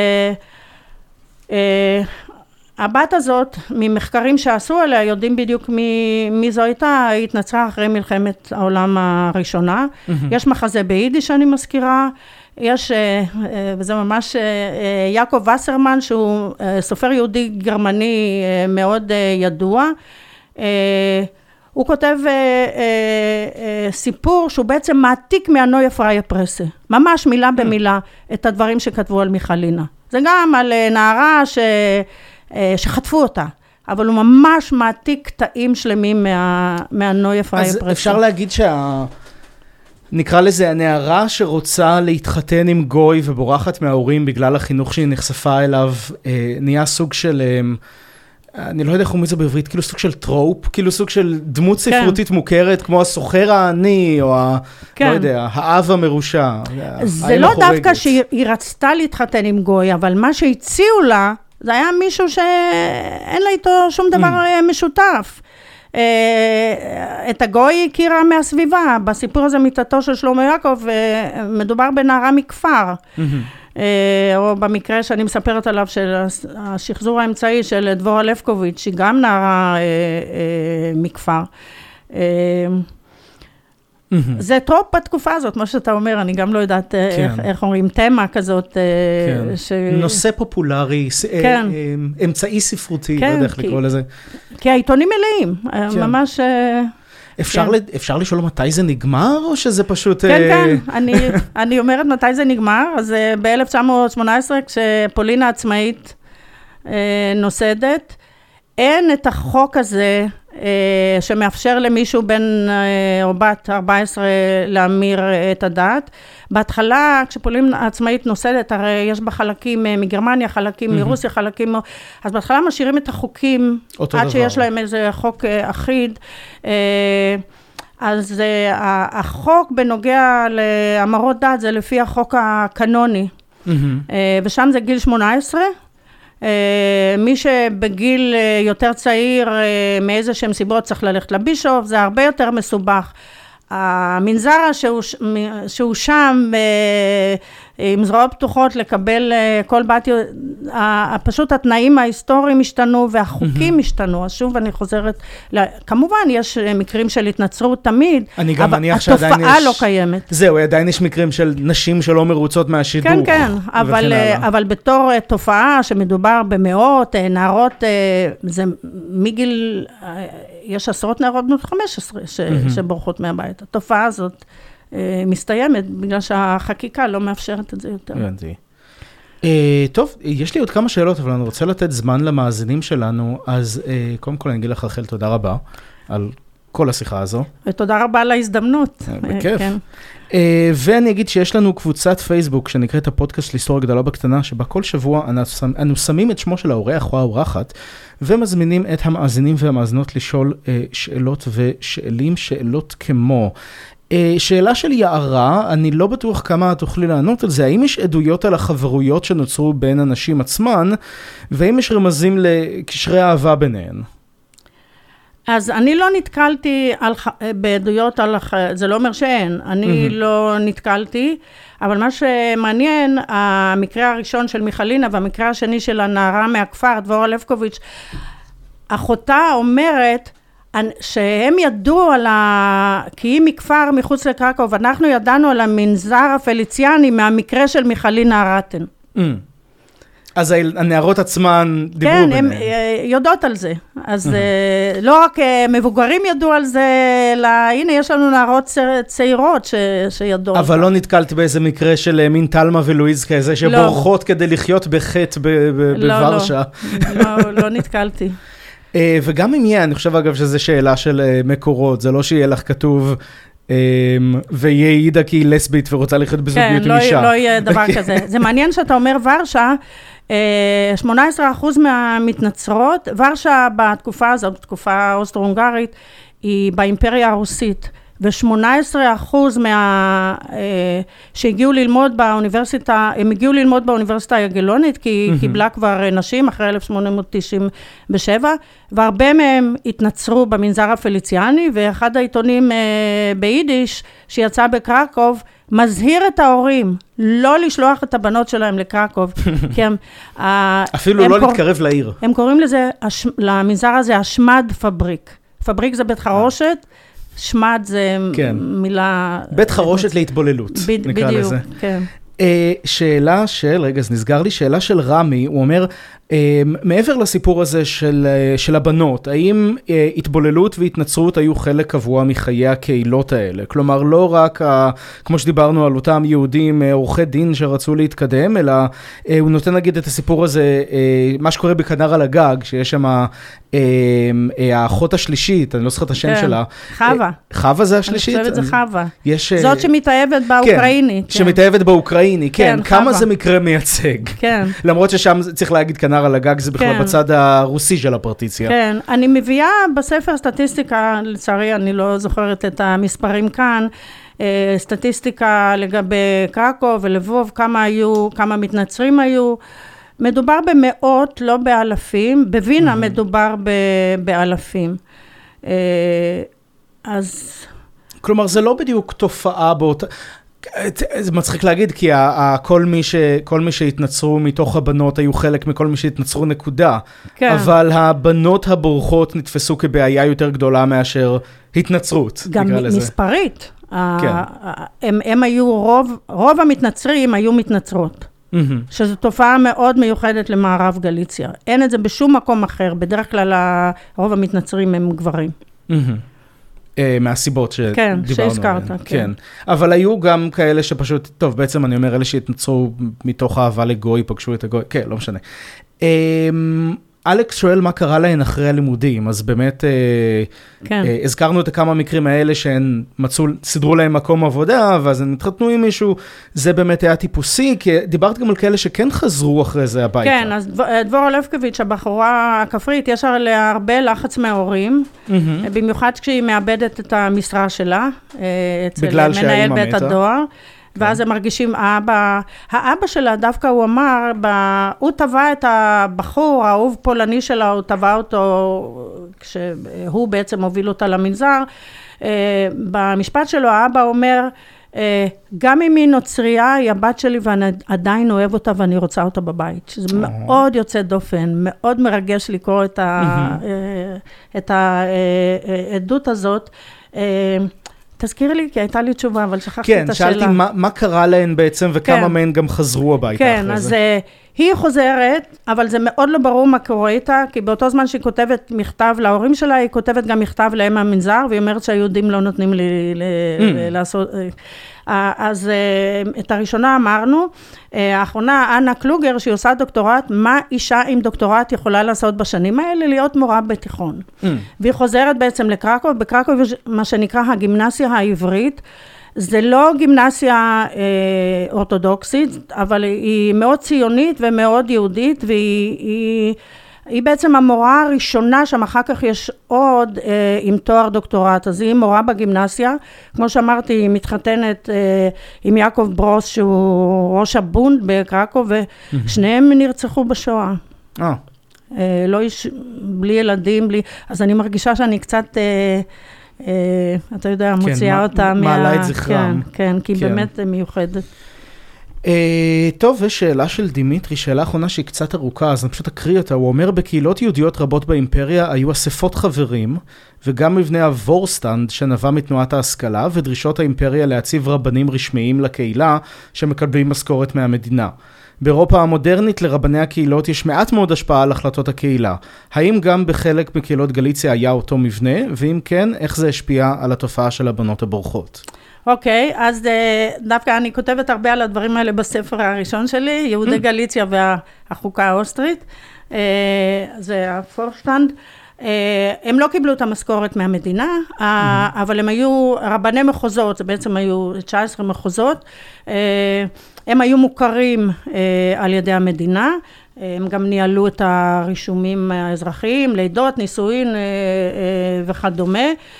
והבת הזאת, ממחקרים שעשו עליה, יודעים בדיוק מי, מי זו הייתה, היא התנצרה אחרי מלחמת העולם הראשונה, mm-hmm. יש מחזה ביידיש שאני מזכירה, יש, וזה ממש יעקב וסרמן, שהוא סופר יהודי גרמני מאוד ידוע, הוא כותב סיפור שהוא בעצם מעתיק מהנויה פריה פרסה, ממש מילה במילה את הדברים שכתבו על מיכלינה. זה גם על נערה ש, שחטפו אותה, אבל הוא ממש מעתיק קטעים שלמים מה, מהנויה פריה פרסה. אז אפשר להגיד שה... נקרא לזה הנערה שרוצה להתחתן עם גוי ובורחת מההורים בגלל החינוך שהיא נחשפה אליו, נהיה סוג של, אני לא יודע איך אומרים את זה בעברית, כאילו סוג של טרופ, כאילו סוג של דמות ספרותית מוכרת, כמו הסוחר העני, או ה, לא יודע, האב המרושע. זה לא דווקא שהיא רצתה להתחתן עם גוי, אבל מה שהציעו לה, זה היה מישהו שאין לה איתו שום דבר משותף. את הגוי הכירה מהסביבה, בסיפור הזה מיתתו של שלמה יעקב, מדובר בנערה מכפר, או במקרה שאני מספרת עליו של השחזור האמצעי של דבורה לבקוביץ', שהיא גם נערה מכפר. זה טרופ בתקופה הזאת, מה שאתה אומר, אני גם לא יודעת איך אומרים, תמה כזאת. נושא פופולרי, אמצעי ספרותי, לא יודע איך לקרוא לזה. כי העיתונים מלאים, ממש... אפשר לשאול מתי זה נגמר, או שזה פשוט... כן, כן, אני אומרת מתי זה נגמר, אז ב-אלף תשע מאות שמונה עשרה, כשפולין העצמאית נוסדת, אין את החוק הזה שמאפשר למישהו בן או בת ארבע עשרה להמיר את הדת. בהתחלה, כשפולין עצמאית נוסדת, הרי יש בה חלקים מגרמניה, חלקים מרוסיה, חלקים... אז בהתחלה משאירים את החוקים, עד שיש להם איזה חוק אחיד. אז החוק בנוגע להמרות דת זה לפי החוק הקנוני, ושם זה גיל שמונה עשרה. מי שבגיל יותר צעיר מאיזה שהם סיבות צריך ללכת לבישוף, זה הרבה יותר מסובך. המנזר שהוא, שהוא שם עם זרועות פתוחות לקבל כל בת, פשוט התנאים ההיסטוריים השתנו והחוקים השתנו, אז שוב אני חוזרת, כמובן יש מקרים של התנצרות תמיד, אבל התופעה לא קיימת. זהו, עדיין יש מקרים של נשים שלא מרוצות מהשידור. כן, כן, אבל, אבל בתור תופעה שמדובר במאות נערות, זה מגיל, יש עשרות נערות בנות חמש עשרה שבורחות מהבית. התופעה הזאת מסתיימת, בגלל שהחקיקה לא מאפשרת את זה יותר. הבנתי. טוב, יש לי עוד כמה שאלות, אבל אני רוצה לתת זמן למאזינים שלנו, אז קודם כל אני אגיד לך רחל תודה רבה על כל השיחה הזו. ותודה רבה על ההזדמנות. בכיף. ואני אגיד שיש לנו קבוצת פייסבוק שנקראת הפודקאסט להיסטוריה גדולה בקטנה, שבה כל שבוע אנו שמים את שמו של האורח או האורחת, ומזמינים את המאזינים והמאזינות לשאול שאלות ושאלים, שאלות כמו... שאלה של יערה, אני לא בטוח כמה תוכלי לענות על זה, האם יש עדויות על החברויות שנוצרו בין אנשים עצמן, והאם יש רמזים לקשרי אהבה ביניהן? אז אני לא נתקלתי על, בעדויות על, זה לא אומר שאין, אני mm-hmm. לא נתקלתי, אבל מה שמעניין, המקרה הראשון של מיכלינה, והמקרה השני של הנערה מהכפר, דבורה לבקוביץ', אחותה אומרת, שהם ידעו על ה... כי היא מכפר מחוץ לקרקוב, אנחנו ידענו על המנזר הפליציאני מהמקרה של מיכלינה רטן. Mm. אז הנערות עצמן דיברו כן, ביניהם. כן, הן יודעות על זה. אז mm-hmm. לא רק מבוגרים ידעו על זה, אלא הנה יש לנו נערות צעירות ש... שידעו. אבל לא נתקלתי באיזה מקרה של מין תלמה ולואיז כזה, שבורחות לא. כדי לחיות בחטא בוורשה. לא, לא, לא, לא נתקלתי. וגם אם יהיה, אני חושב אגב שזו שאלה של מקורות, זה לא שיהיה לך כתוב, ויהיה עידה כי היא לסבית ורוצה לחיות בזוגיות עם אישה. כן, לא יהיה דבר כזה. זה מעניין שאתה אומר ורשה, שמונה עשרה אחוז מהמתנצרות, ורשה בתקופה הזאת, בתקופה אוסטרו-הונגרית, היא באימפריה הרוסית. ו-שמונה עשרה אחוז מה, שהגיעו ללמוד באוניברסיטה, הם הגיעו ללמוד באוניברסיטה היגלונית, כי היא קיבלה כבר נשים אחרי אלף שמונה מאות תשעים ושבע, והרבה מהם התנצרו במנזר הפליציאני, ואחד העיתונים ביידיש שיצא בקרקוב, מזהיר את ההורים לא לשלוח את הבנות שלהם לקרקוב, כי הם... אפילו הם לא קור... להתקרב לעיר. הם קוראים לזה, למנזר הזה, השמד פבריק. פבריק זה בית חרושת, שמד זה כן. מילה... בית חרושת להתבוללות, ב- נקרא בדיוק, לזה. כן. Uh, שאלה של, רגע, אז נסגר לי, שאלה של רמי, הוא אומר, uh, מעבר לסיפור הזה של, uh, של הבנות, האם uh, התבוללות והתנצרות היו חלק קבוע מחיי הקהילות האלה? כלומר, לא רק, uh, כמו שדיברנו על אותם יהודים, uh, עורכי דין שרצו להתקדם, אלא uh, הוא נותן נגיד את הסיפור הזה, uh, מה שקורה בכנר על הגג, שיש שם uh, uh, האחות השלישית, אני לא זוכר את השם כן, שלה. חווה. Uh, חווה זה השלישית? אני חושבת זה חווה. יש, זאת שמתאהבת באוקראינית. כן, שמתאהבת באוקראינית. כן, כמה זה מקרה מייצג. כן. למרות ששם צריך להגיד כנר על הגג, זה בכלל בצד הרוסי של הפרטיציה. כן, אני מביאה בספר סטטיסטיקה, לצערי אני לא זוכרת את המספרים כאן, סטטיסטיקה לגבי קרקוב ולבוב, כמה היו, כמה מתנצרים היו. מדובר במאות, לא באלפים, בווינה מדובר באלפים. אז... כלומר, זה לא בדיוק תופעה באותה... זה מצחיק להגיד, כי כל מי ש, כל מי שהתנצרו מתוך הבנות היו חלק מכל מי שהתנצרו נקודה. כן. אבל הבנות הבורחות נתפסו כבעיה יותר גדולה מאשר התנצרות. גם מספרית. כן. הם, הם היו רוב, רוב המתנצרים היו מתנצרות. Mm-hmm. שזו תופעה מאוד מיוחדת למערב גליציה. אין את זה בשום מקום אחר. בדרך כלל רוב המתנצרים הם גברים. Mm-hmm. מהסיבות שדיברנו עליהן. כן, שהזכרת, כן. אבל היו גם כאלה שפשוט, טוב, בעצם אני אומר, אלה שהתנצרו מתוך אהבה לגוי, פגשו את הגוי, כן, לא משנה. אלכס שואל מה קרה להן אחרי הלימודים, אז באמת כן. הזכרנו את כמה מקרים האלה שהן מצאו, סידרו להם מקום עבודה, ואז הן התחתנו עם מישהו, זה באמת היה טיפוסי, כי דיברת גם על כאלה שכן חזרו אחרי זה הביתה. כן, אז דבורה לבקוביץ', הבחורה הכפרית, יש עליה הרבה לחץ מההורים, mm-hmm. במיוחד כשהיא מאבדת את המשרה שלה, אצל מנהל בית הדואר, ואז הם מרגישים אבא, האבא שלה דווקא הוא אמר, הוא טבע את הבחור, האהוב פולני שלה, הוא טבע אותו, כשהוא בעצם הוביל אותה למנזר, במשפט שלו האבא אומר, גם אם היא נוצריה, היא הבת שלי ואני עדיין אוהב אותה ואני רוצה אותה בבית, שזה מאוד יוצא דופן, מאוד מרגש לקרוא את העדות הזאת, תזכירי לי, כי הייתה לי תשובה, אבל שכחתי כן, את השאלה. כן, שאלתי מה, מה קרה להן בעצם, וכמה כן. מהן גם חזרו הביתה כן, אחרי אז זה. היא חוזרת, אבל זה מאוד לא ברור מה קורה איתה, כי באותו זמן שהיא כותבת מכתב להורים שלה, היא כותבת גם מכתב לאם המנזר, והיא אומרת שהיהודים לא נותנים לי ל- mm. לעשות... אז את הראשונה אמרנו, האחרונה, אנה קלוגר, שהיא עושה דוקטורט, מה אישה עם דוקטורט יכולה לעשות בשנים האלה? להיות מורה בתיכון. Mm. והיא חוזרת בעצם לקרקוב, בקרקוב מה שנקרא הגימנסיה העברית, זה לא גימנסיה אה, אורתודוקסית, אבל היא מאוד ציונית ומאוד יהודית, והיא... היא, היא בעצם המורה הראשונה, שם אחר כך יש עוד אה, עם תואר דוקטורט, אז היא מורה בגימנסיה, כמו שאמרתי, היא מתחתנת אה, עם יעקב ברוס, שהוא ראש הבונד בקרקוב, ושניהם נרצחו בשואה. אה. אה, לא יש, בלי ילדים, בלי... אז אני מרגישה שאני קצת, אה, אה, אתה יודע, מוציאה כן, אותה מה... מעלה את זכרם. כן, כן, כי כן. באמת מיוחדת. Uh, טוב, ושאלה של דימיטרי, שאלה אחרונה שהיא קצת ארוכה, אז אני פשוט אקריא אותה. הוא אומר, בקהילות יהודיות רבות באימפריה היו אספות חברים, וגם מבנה הוורסטנד שנבע מתנועת ההשכלה, ודרישות האימפריה להציב רבנים רשמיים לקהילה, שמקבלים משכורת מהמדינה. באירופה המודרנית לרבני הקהילות יש מעט מאוד השפעה על החלטות הקהילה. האם גם בחלק מקהילות גליציה היה אותו מבנה, ואם כן, איך זה השפיע על התופעה של הבנות הבורחות? אוקיי, okay, אז דווקא אני כותבת הרבה על הדברים האלה בספר הראשון שלי, יהודי גליציה והחוקה האוסטרית, זה הפורשטנד. הם לא קיבלו את המשכורת מהמדינה, אבל הם היו רבני מחוזות, זה בעצם היו תשע עשרה מחוזות, הם היו מוכרים על ידי המדינה, הם גם ניהלו את הרישומים האזרחיים, לידות, נישואין וכדומה.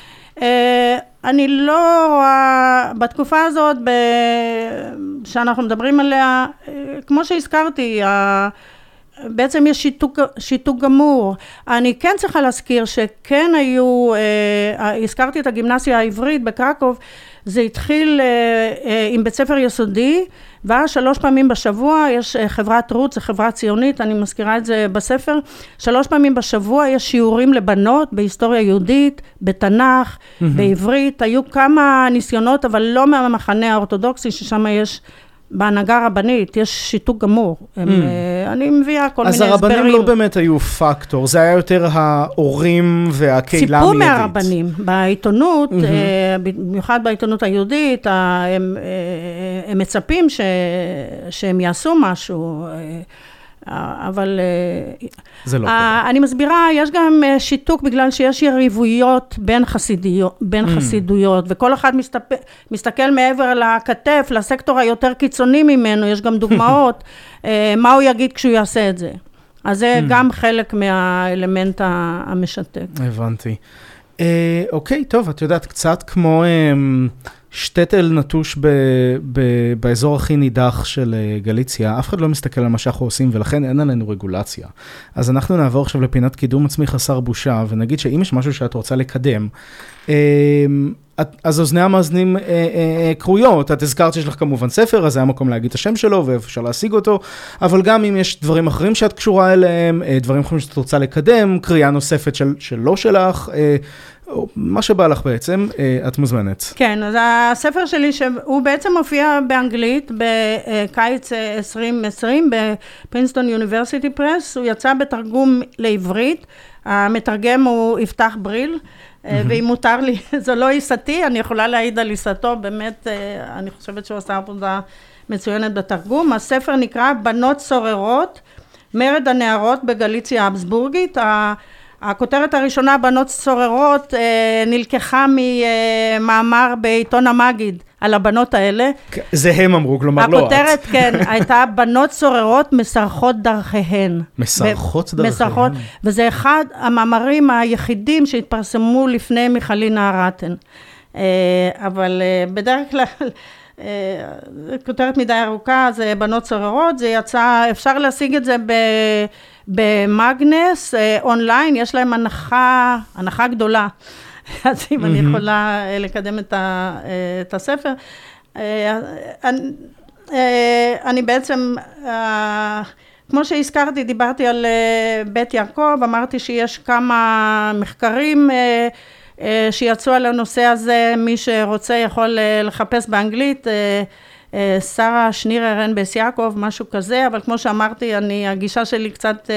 אני לא רואה, בתקופה הזאת שאנחנו מדברים עליה, כמו שהזכרתי, בעצם יש שיתוק, שיתוק גמור. אני כן צריכה להזכיר שכן היו, הזכרתי את הגימנסיה העברית בקרקוב, זה התחיל עם בית ספר יסודי, ואז שלוש פעמים בשבוע יש חברת רות, זה חברה ציונית, אני מזכירה את זה בספר, שלוש פעמים בשבוע יש שיעורים לבנות בהיסטוריה יהודית, בתנ"ך, mm-hmm. בעברית, היו כמה ניסיונות, אבל לא מהמחנה האורתודוקסי, ששם יש בהנהגה הרבנית, יש שיתוק גמור. הם, mm. אני מביאה כל מיני הסברים. אז הרבנים לא באמת היו פקטור, זה היה יותר ההורים והקהילה המיידית. ציפו מהרבנים. בעיתונות, mm-hmm. במיוחד בעיתונות היהודית, הם, הם מצפים ש, שהם יעשו משהו, אבל זה לא אני מסבירה, יש גם שיתוק בגלל שיש יריבויות בין חסידיות, בין mm. חסידויות, וכל אחד מסתפ... מסתכל מעבר לכתף, לסקטור היותר קיצוני ממנו, יש גם דוגמאות, מה הוא יגיד כשהוא יעשה את זה. אז זה mm. גם חלק מהאלמנט המשתק. הבנתי. אה, אוקיי, טוב, את יודעת, קצת כמו אה, שטטל נטוש ב, ב, באזור הכי נידח של גליציה, אף אחד לא מסתכל על מה שאנחנו עושים, ולכן אין עלינו רגולציה. אז אנחנו נעבור עכשיו לפינת קידום עצמי חסר בושה, ונגיד שאם יש משהו שאת רוצה לקדם, אה, אז אוזני המאזנים אה, אה, קרויות, את הזכרת שיש לך כמובן ספר, אז זה המקום להגיד את השם שלו, ואיפה אפשר להשיג אותו, אבל גם אם יש דברים אחרים שאת קשורה אליהם, אה, דברים אחרים שאת רוצה לקדם, קריאה נוספת של, שלא שלך, אה, מה שבא לך בעצם, אה, את מוזמנת. כן, אז הספר שלי, שהוא בעצם מופיע באנגלית, בקיץ עשרים עשרים, בפרינסטון יוניברסיטי פרס, הוא יצא בתרגום לעברית, המתרגם הוא יפתח בריל, ואם מותר לי, זו לא עיסתי, אני יכולה להעיד על עיסתו, באמת, אני חושבת שהוא עשה עבודה מצוינת בתרגום. הספר נקרא בנות סוררות, מרד הנערות בגליציה האבסבורגית. הכותרת הראשונה, בנות צוררות, נלקחה ממאמר בעיתון המגיד על הבנות האלה. זה הם אמרו, כלומר לא את. הכותרת, כן, הייתה בנות צוררות מסרחות דרכיהן. מסרחות דרכיהן. מסרחות, וזה אחד המאמרים היחידים שהתפרסמו לפני מיכלינה ארטן. אבל בדרך כלל, כותרת מדי ארוכה, זה בנות צוררות, זה יצא, אפשר להשיג את זה ב... במגנס, אונליין, יש להם הנחה, הנחה גדולה. אז אם אני יכולה לקדם את, ה, את הספר. אני, אני בעצם, כמו שהזכרתי, דיברתי על בית יעקב, אמרתי שיש כמה מחקרים שיצאו על הנושא הזה, מי שרוצה יכול לחפש באנגלית, שרה שנירר אנבס יעקב, משהו כזה, אבל כמו שאמרתי, אני, הגישה שלי קצת,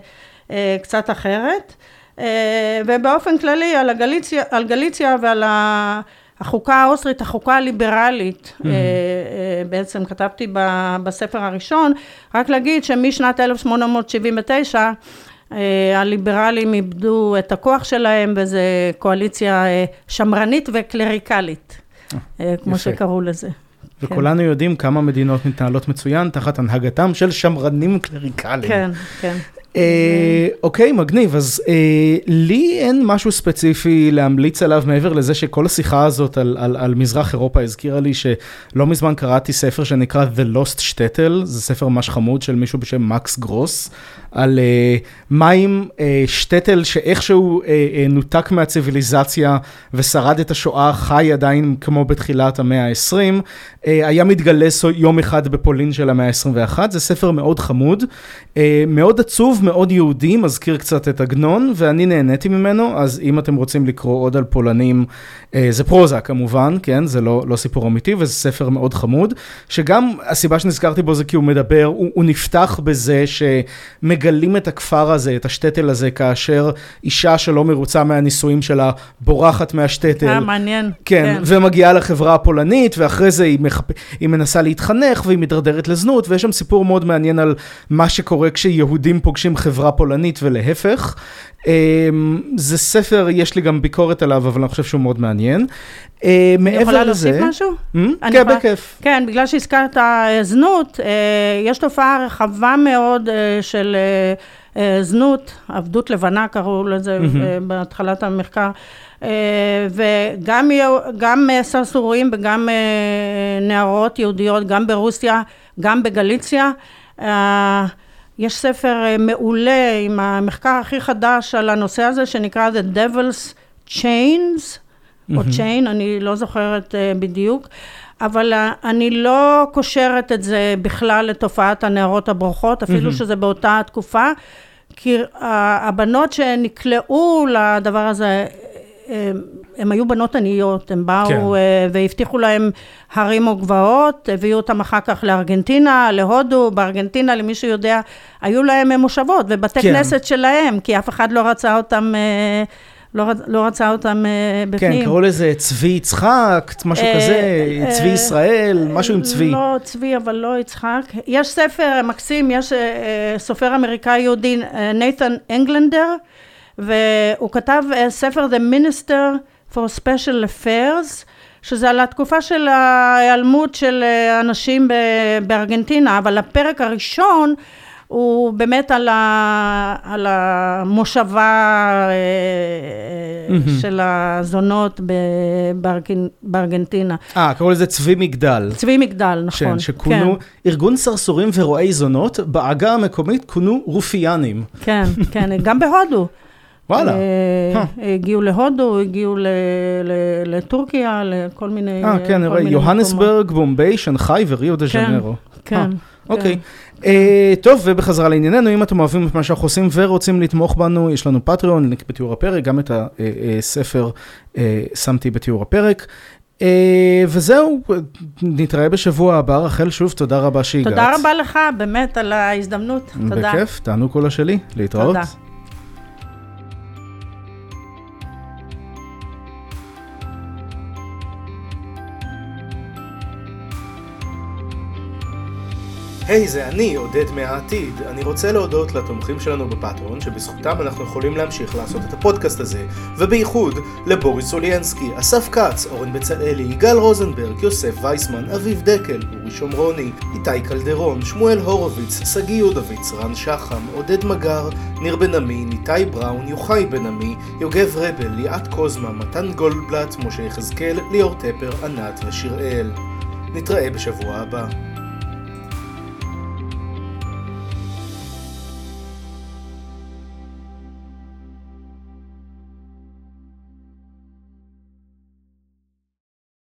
קצת אחרת. ובאופן כללי, על הגליציה, על גליציה ועל החוקה האוסטרית, החוקה הליברלית, mm-hmm. בעצם כתבתי בספר הראשון, רק להגיד שמשנת אלף שמונה מאות שבעים ותשע, הליברלים איבדו את הכוח שלהם, וזה קואליציה שמרנית וקלריקלית, כמו שקראו לזה. וכולנו יודעים כמה מדינות מתנהלות מצוין תחת הנהגתם של שמרנים קלריקליים. כן, כן. אוקיי, מגניב. אז לי אין משהו ספציפי להמליץ עליו מעבר לזה שכל השיחה הזאת על מזרח אירופה הזכירה לי שלא מזמן קראתי ספר שנקרא The Lost Shtetl, זה ספר ממש חמוד של מישהו בשם מקס גרוס, על מים שטטל שאיכשהו נותק מהציביליזציה ושרד את השואה, חי עדיין כמו בתחילת המאה ה-עשרים, היה מתגלס יום אחד בפולין של המאה ה-עשרים ואחת, זה ספר מאוד חמוד, מאוד עצוב, מאוד יהודי, מזכיר קצת את עגנון, ואני נהניתי ממנו, אז אם אתם רוצים לקרוא עוד על פולנים, זה פרוזה כמובן, כן, זה לא, לא סיפור אמיתי, וזה ספר מאוד חמוד, שגם הסיבה שנזכרתי בו זה כי הוא מדבר, הוא, הוא נפתח בזה שמגלים את הכפר הזה, את השטטל הזה, כאשר אישה שלא מרוצה מהנישואים שלה, בורחת מהשטטל. אה, מעניין. כן, כן. ומגיעה לחברה הפולנית, ואחרי זה היא, מחפ... היא מנסה להתחנך, והיא מתדרדרת לזנות, ויש שם סיפור מאוד מעניין על מה שקורה כשיהודים פוגשים חברה פולנית ולהפך. זה ספר, יש לי גם ביקורת עליו, אבל אני חושב שהוא מאוד מעניין. אני יכולה להוסיף משהו? כן, בכיף. כן, בגלל שהזכרת זנות, יש תופעה רחבה מאוד של זנות, עבדות לבנה קראו לזה בהתחלת המחקר, וגם סרסורים וגם נערות יהודיות, גם ברוסיה, גם בגליציה. יש ספר מעולה עם המחקר הכי חדש על הנושא הזה, שנקרא The Devil's Chains, או Chain, אני לא זוכרת בדיוק, אבל אני לא קושרת את זה בכלל לתופעת הנערות הברוכות, אפילו שזה באותה תקופה, כי הבנות שנקלעו לדבר הזה, הם היו בנות עניות, הם באו כן. והבטיחו להם הרים או גבעות, הביאו אותם אחר כך לארגנטינה, להודו, בארגנטינה, למי שיודע, היו להם מושבות ובתי כן. כנסת שלהם, כי אף אחד לא רצה אותם, לא, לא רצה אותם בפנים. כן, קראו לזה צבי יצחק, משהו כזה, צבי ישראל, משהו עם צבי. לא צבי, אבל לא יצחק. יש ספר מקסים, יש סופר אמריקאי יהודי, נייתן אנגלנדר, והוא כתב ספר The Minister for Special Affairs, שזה על התקופה של ההיעלמות של אנשים בארגנטינה, אבל הפרק הראשון הוא באמת על, ה, על המושבה של הזונות בארגנטינה. אה, קראו לזה צבי מגדל. צבי מגדל, נכון. שכונו, כן. ארגון סרסורים ורועי זונות, בעגה המקומית כונו רופיאנים. כן, כן, גם בהודו. וואלה. הגיעו להודו, הגיעו לטורקיה, לכל מיני... אה, כן, נראה, יוהנסברג, בומביי, שנחאי וריו דה ז'נרו. כן. אוקיי. טוב, ובחזרה לענייננו, אם אתם אוהבים את מה שאנחנו עושים ורוצים לתמוך בנו, יש לנו פטריון, לינק בתיאור הפרק, גם את הספר שמתי בתיאור הפרק. וזהו, נתראה בשבוע הבא. רחל, שוב, תודה רבה שהגעת. תודה רבה לך, באמת, על ההזדמנות. תודה. בכיף, תענו כולה שלי. להתראות. תודה. היי, hey, זה אני, עודד מהעתיד. אני רוצה להודות לתומכים שלנו בפטרון, שבזכותם אנחנו יכולים להמשיך לעשות את הפודקאסט הזה, ובייחוד לבוריס אוליינסקי, אסף קץ, אורן בצלאלי, יגאל רוזנברג, יוסף וייסמן, אביב דקל, אורי שומרוני, איתי קלדרון, שמואל הורוביץ, סגי יודוביץ, רן שחם, עודד מגר, ניר בן עמי, ניתי בראון, יוחאי בן עמי, יוגב רבל, ליאת קוזמה, מתן גולדבלט, משה יחזקאל, ליאור טפר, ענת ושיראל. נתראה בשבוע הבא.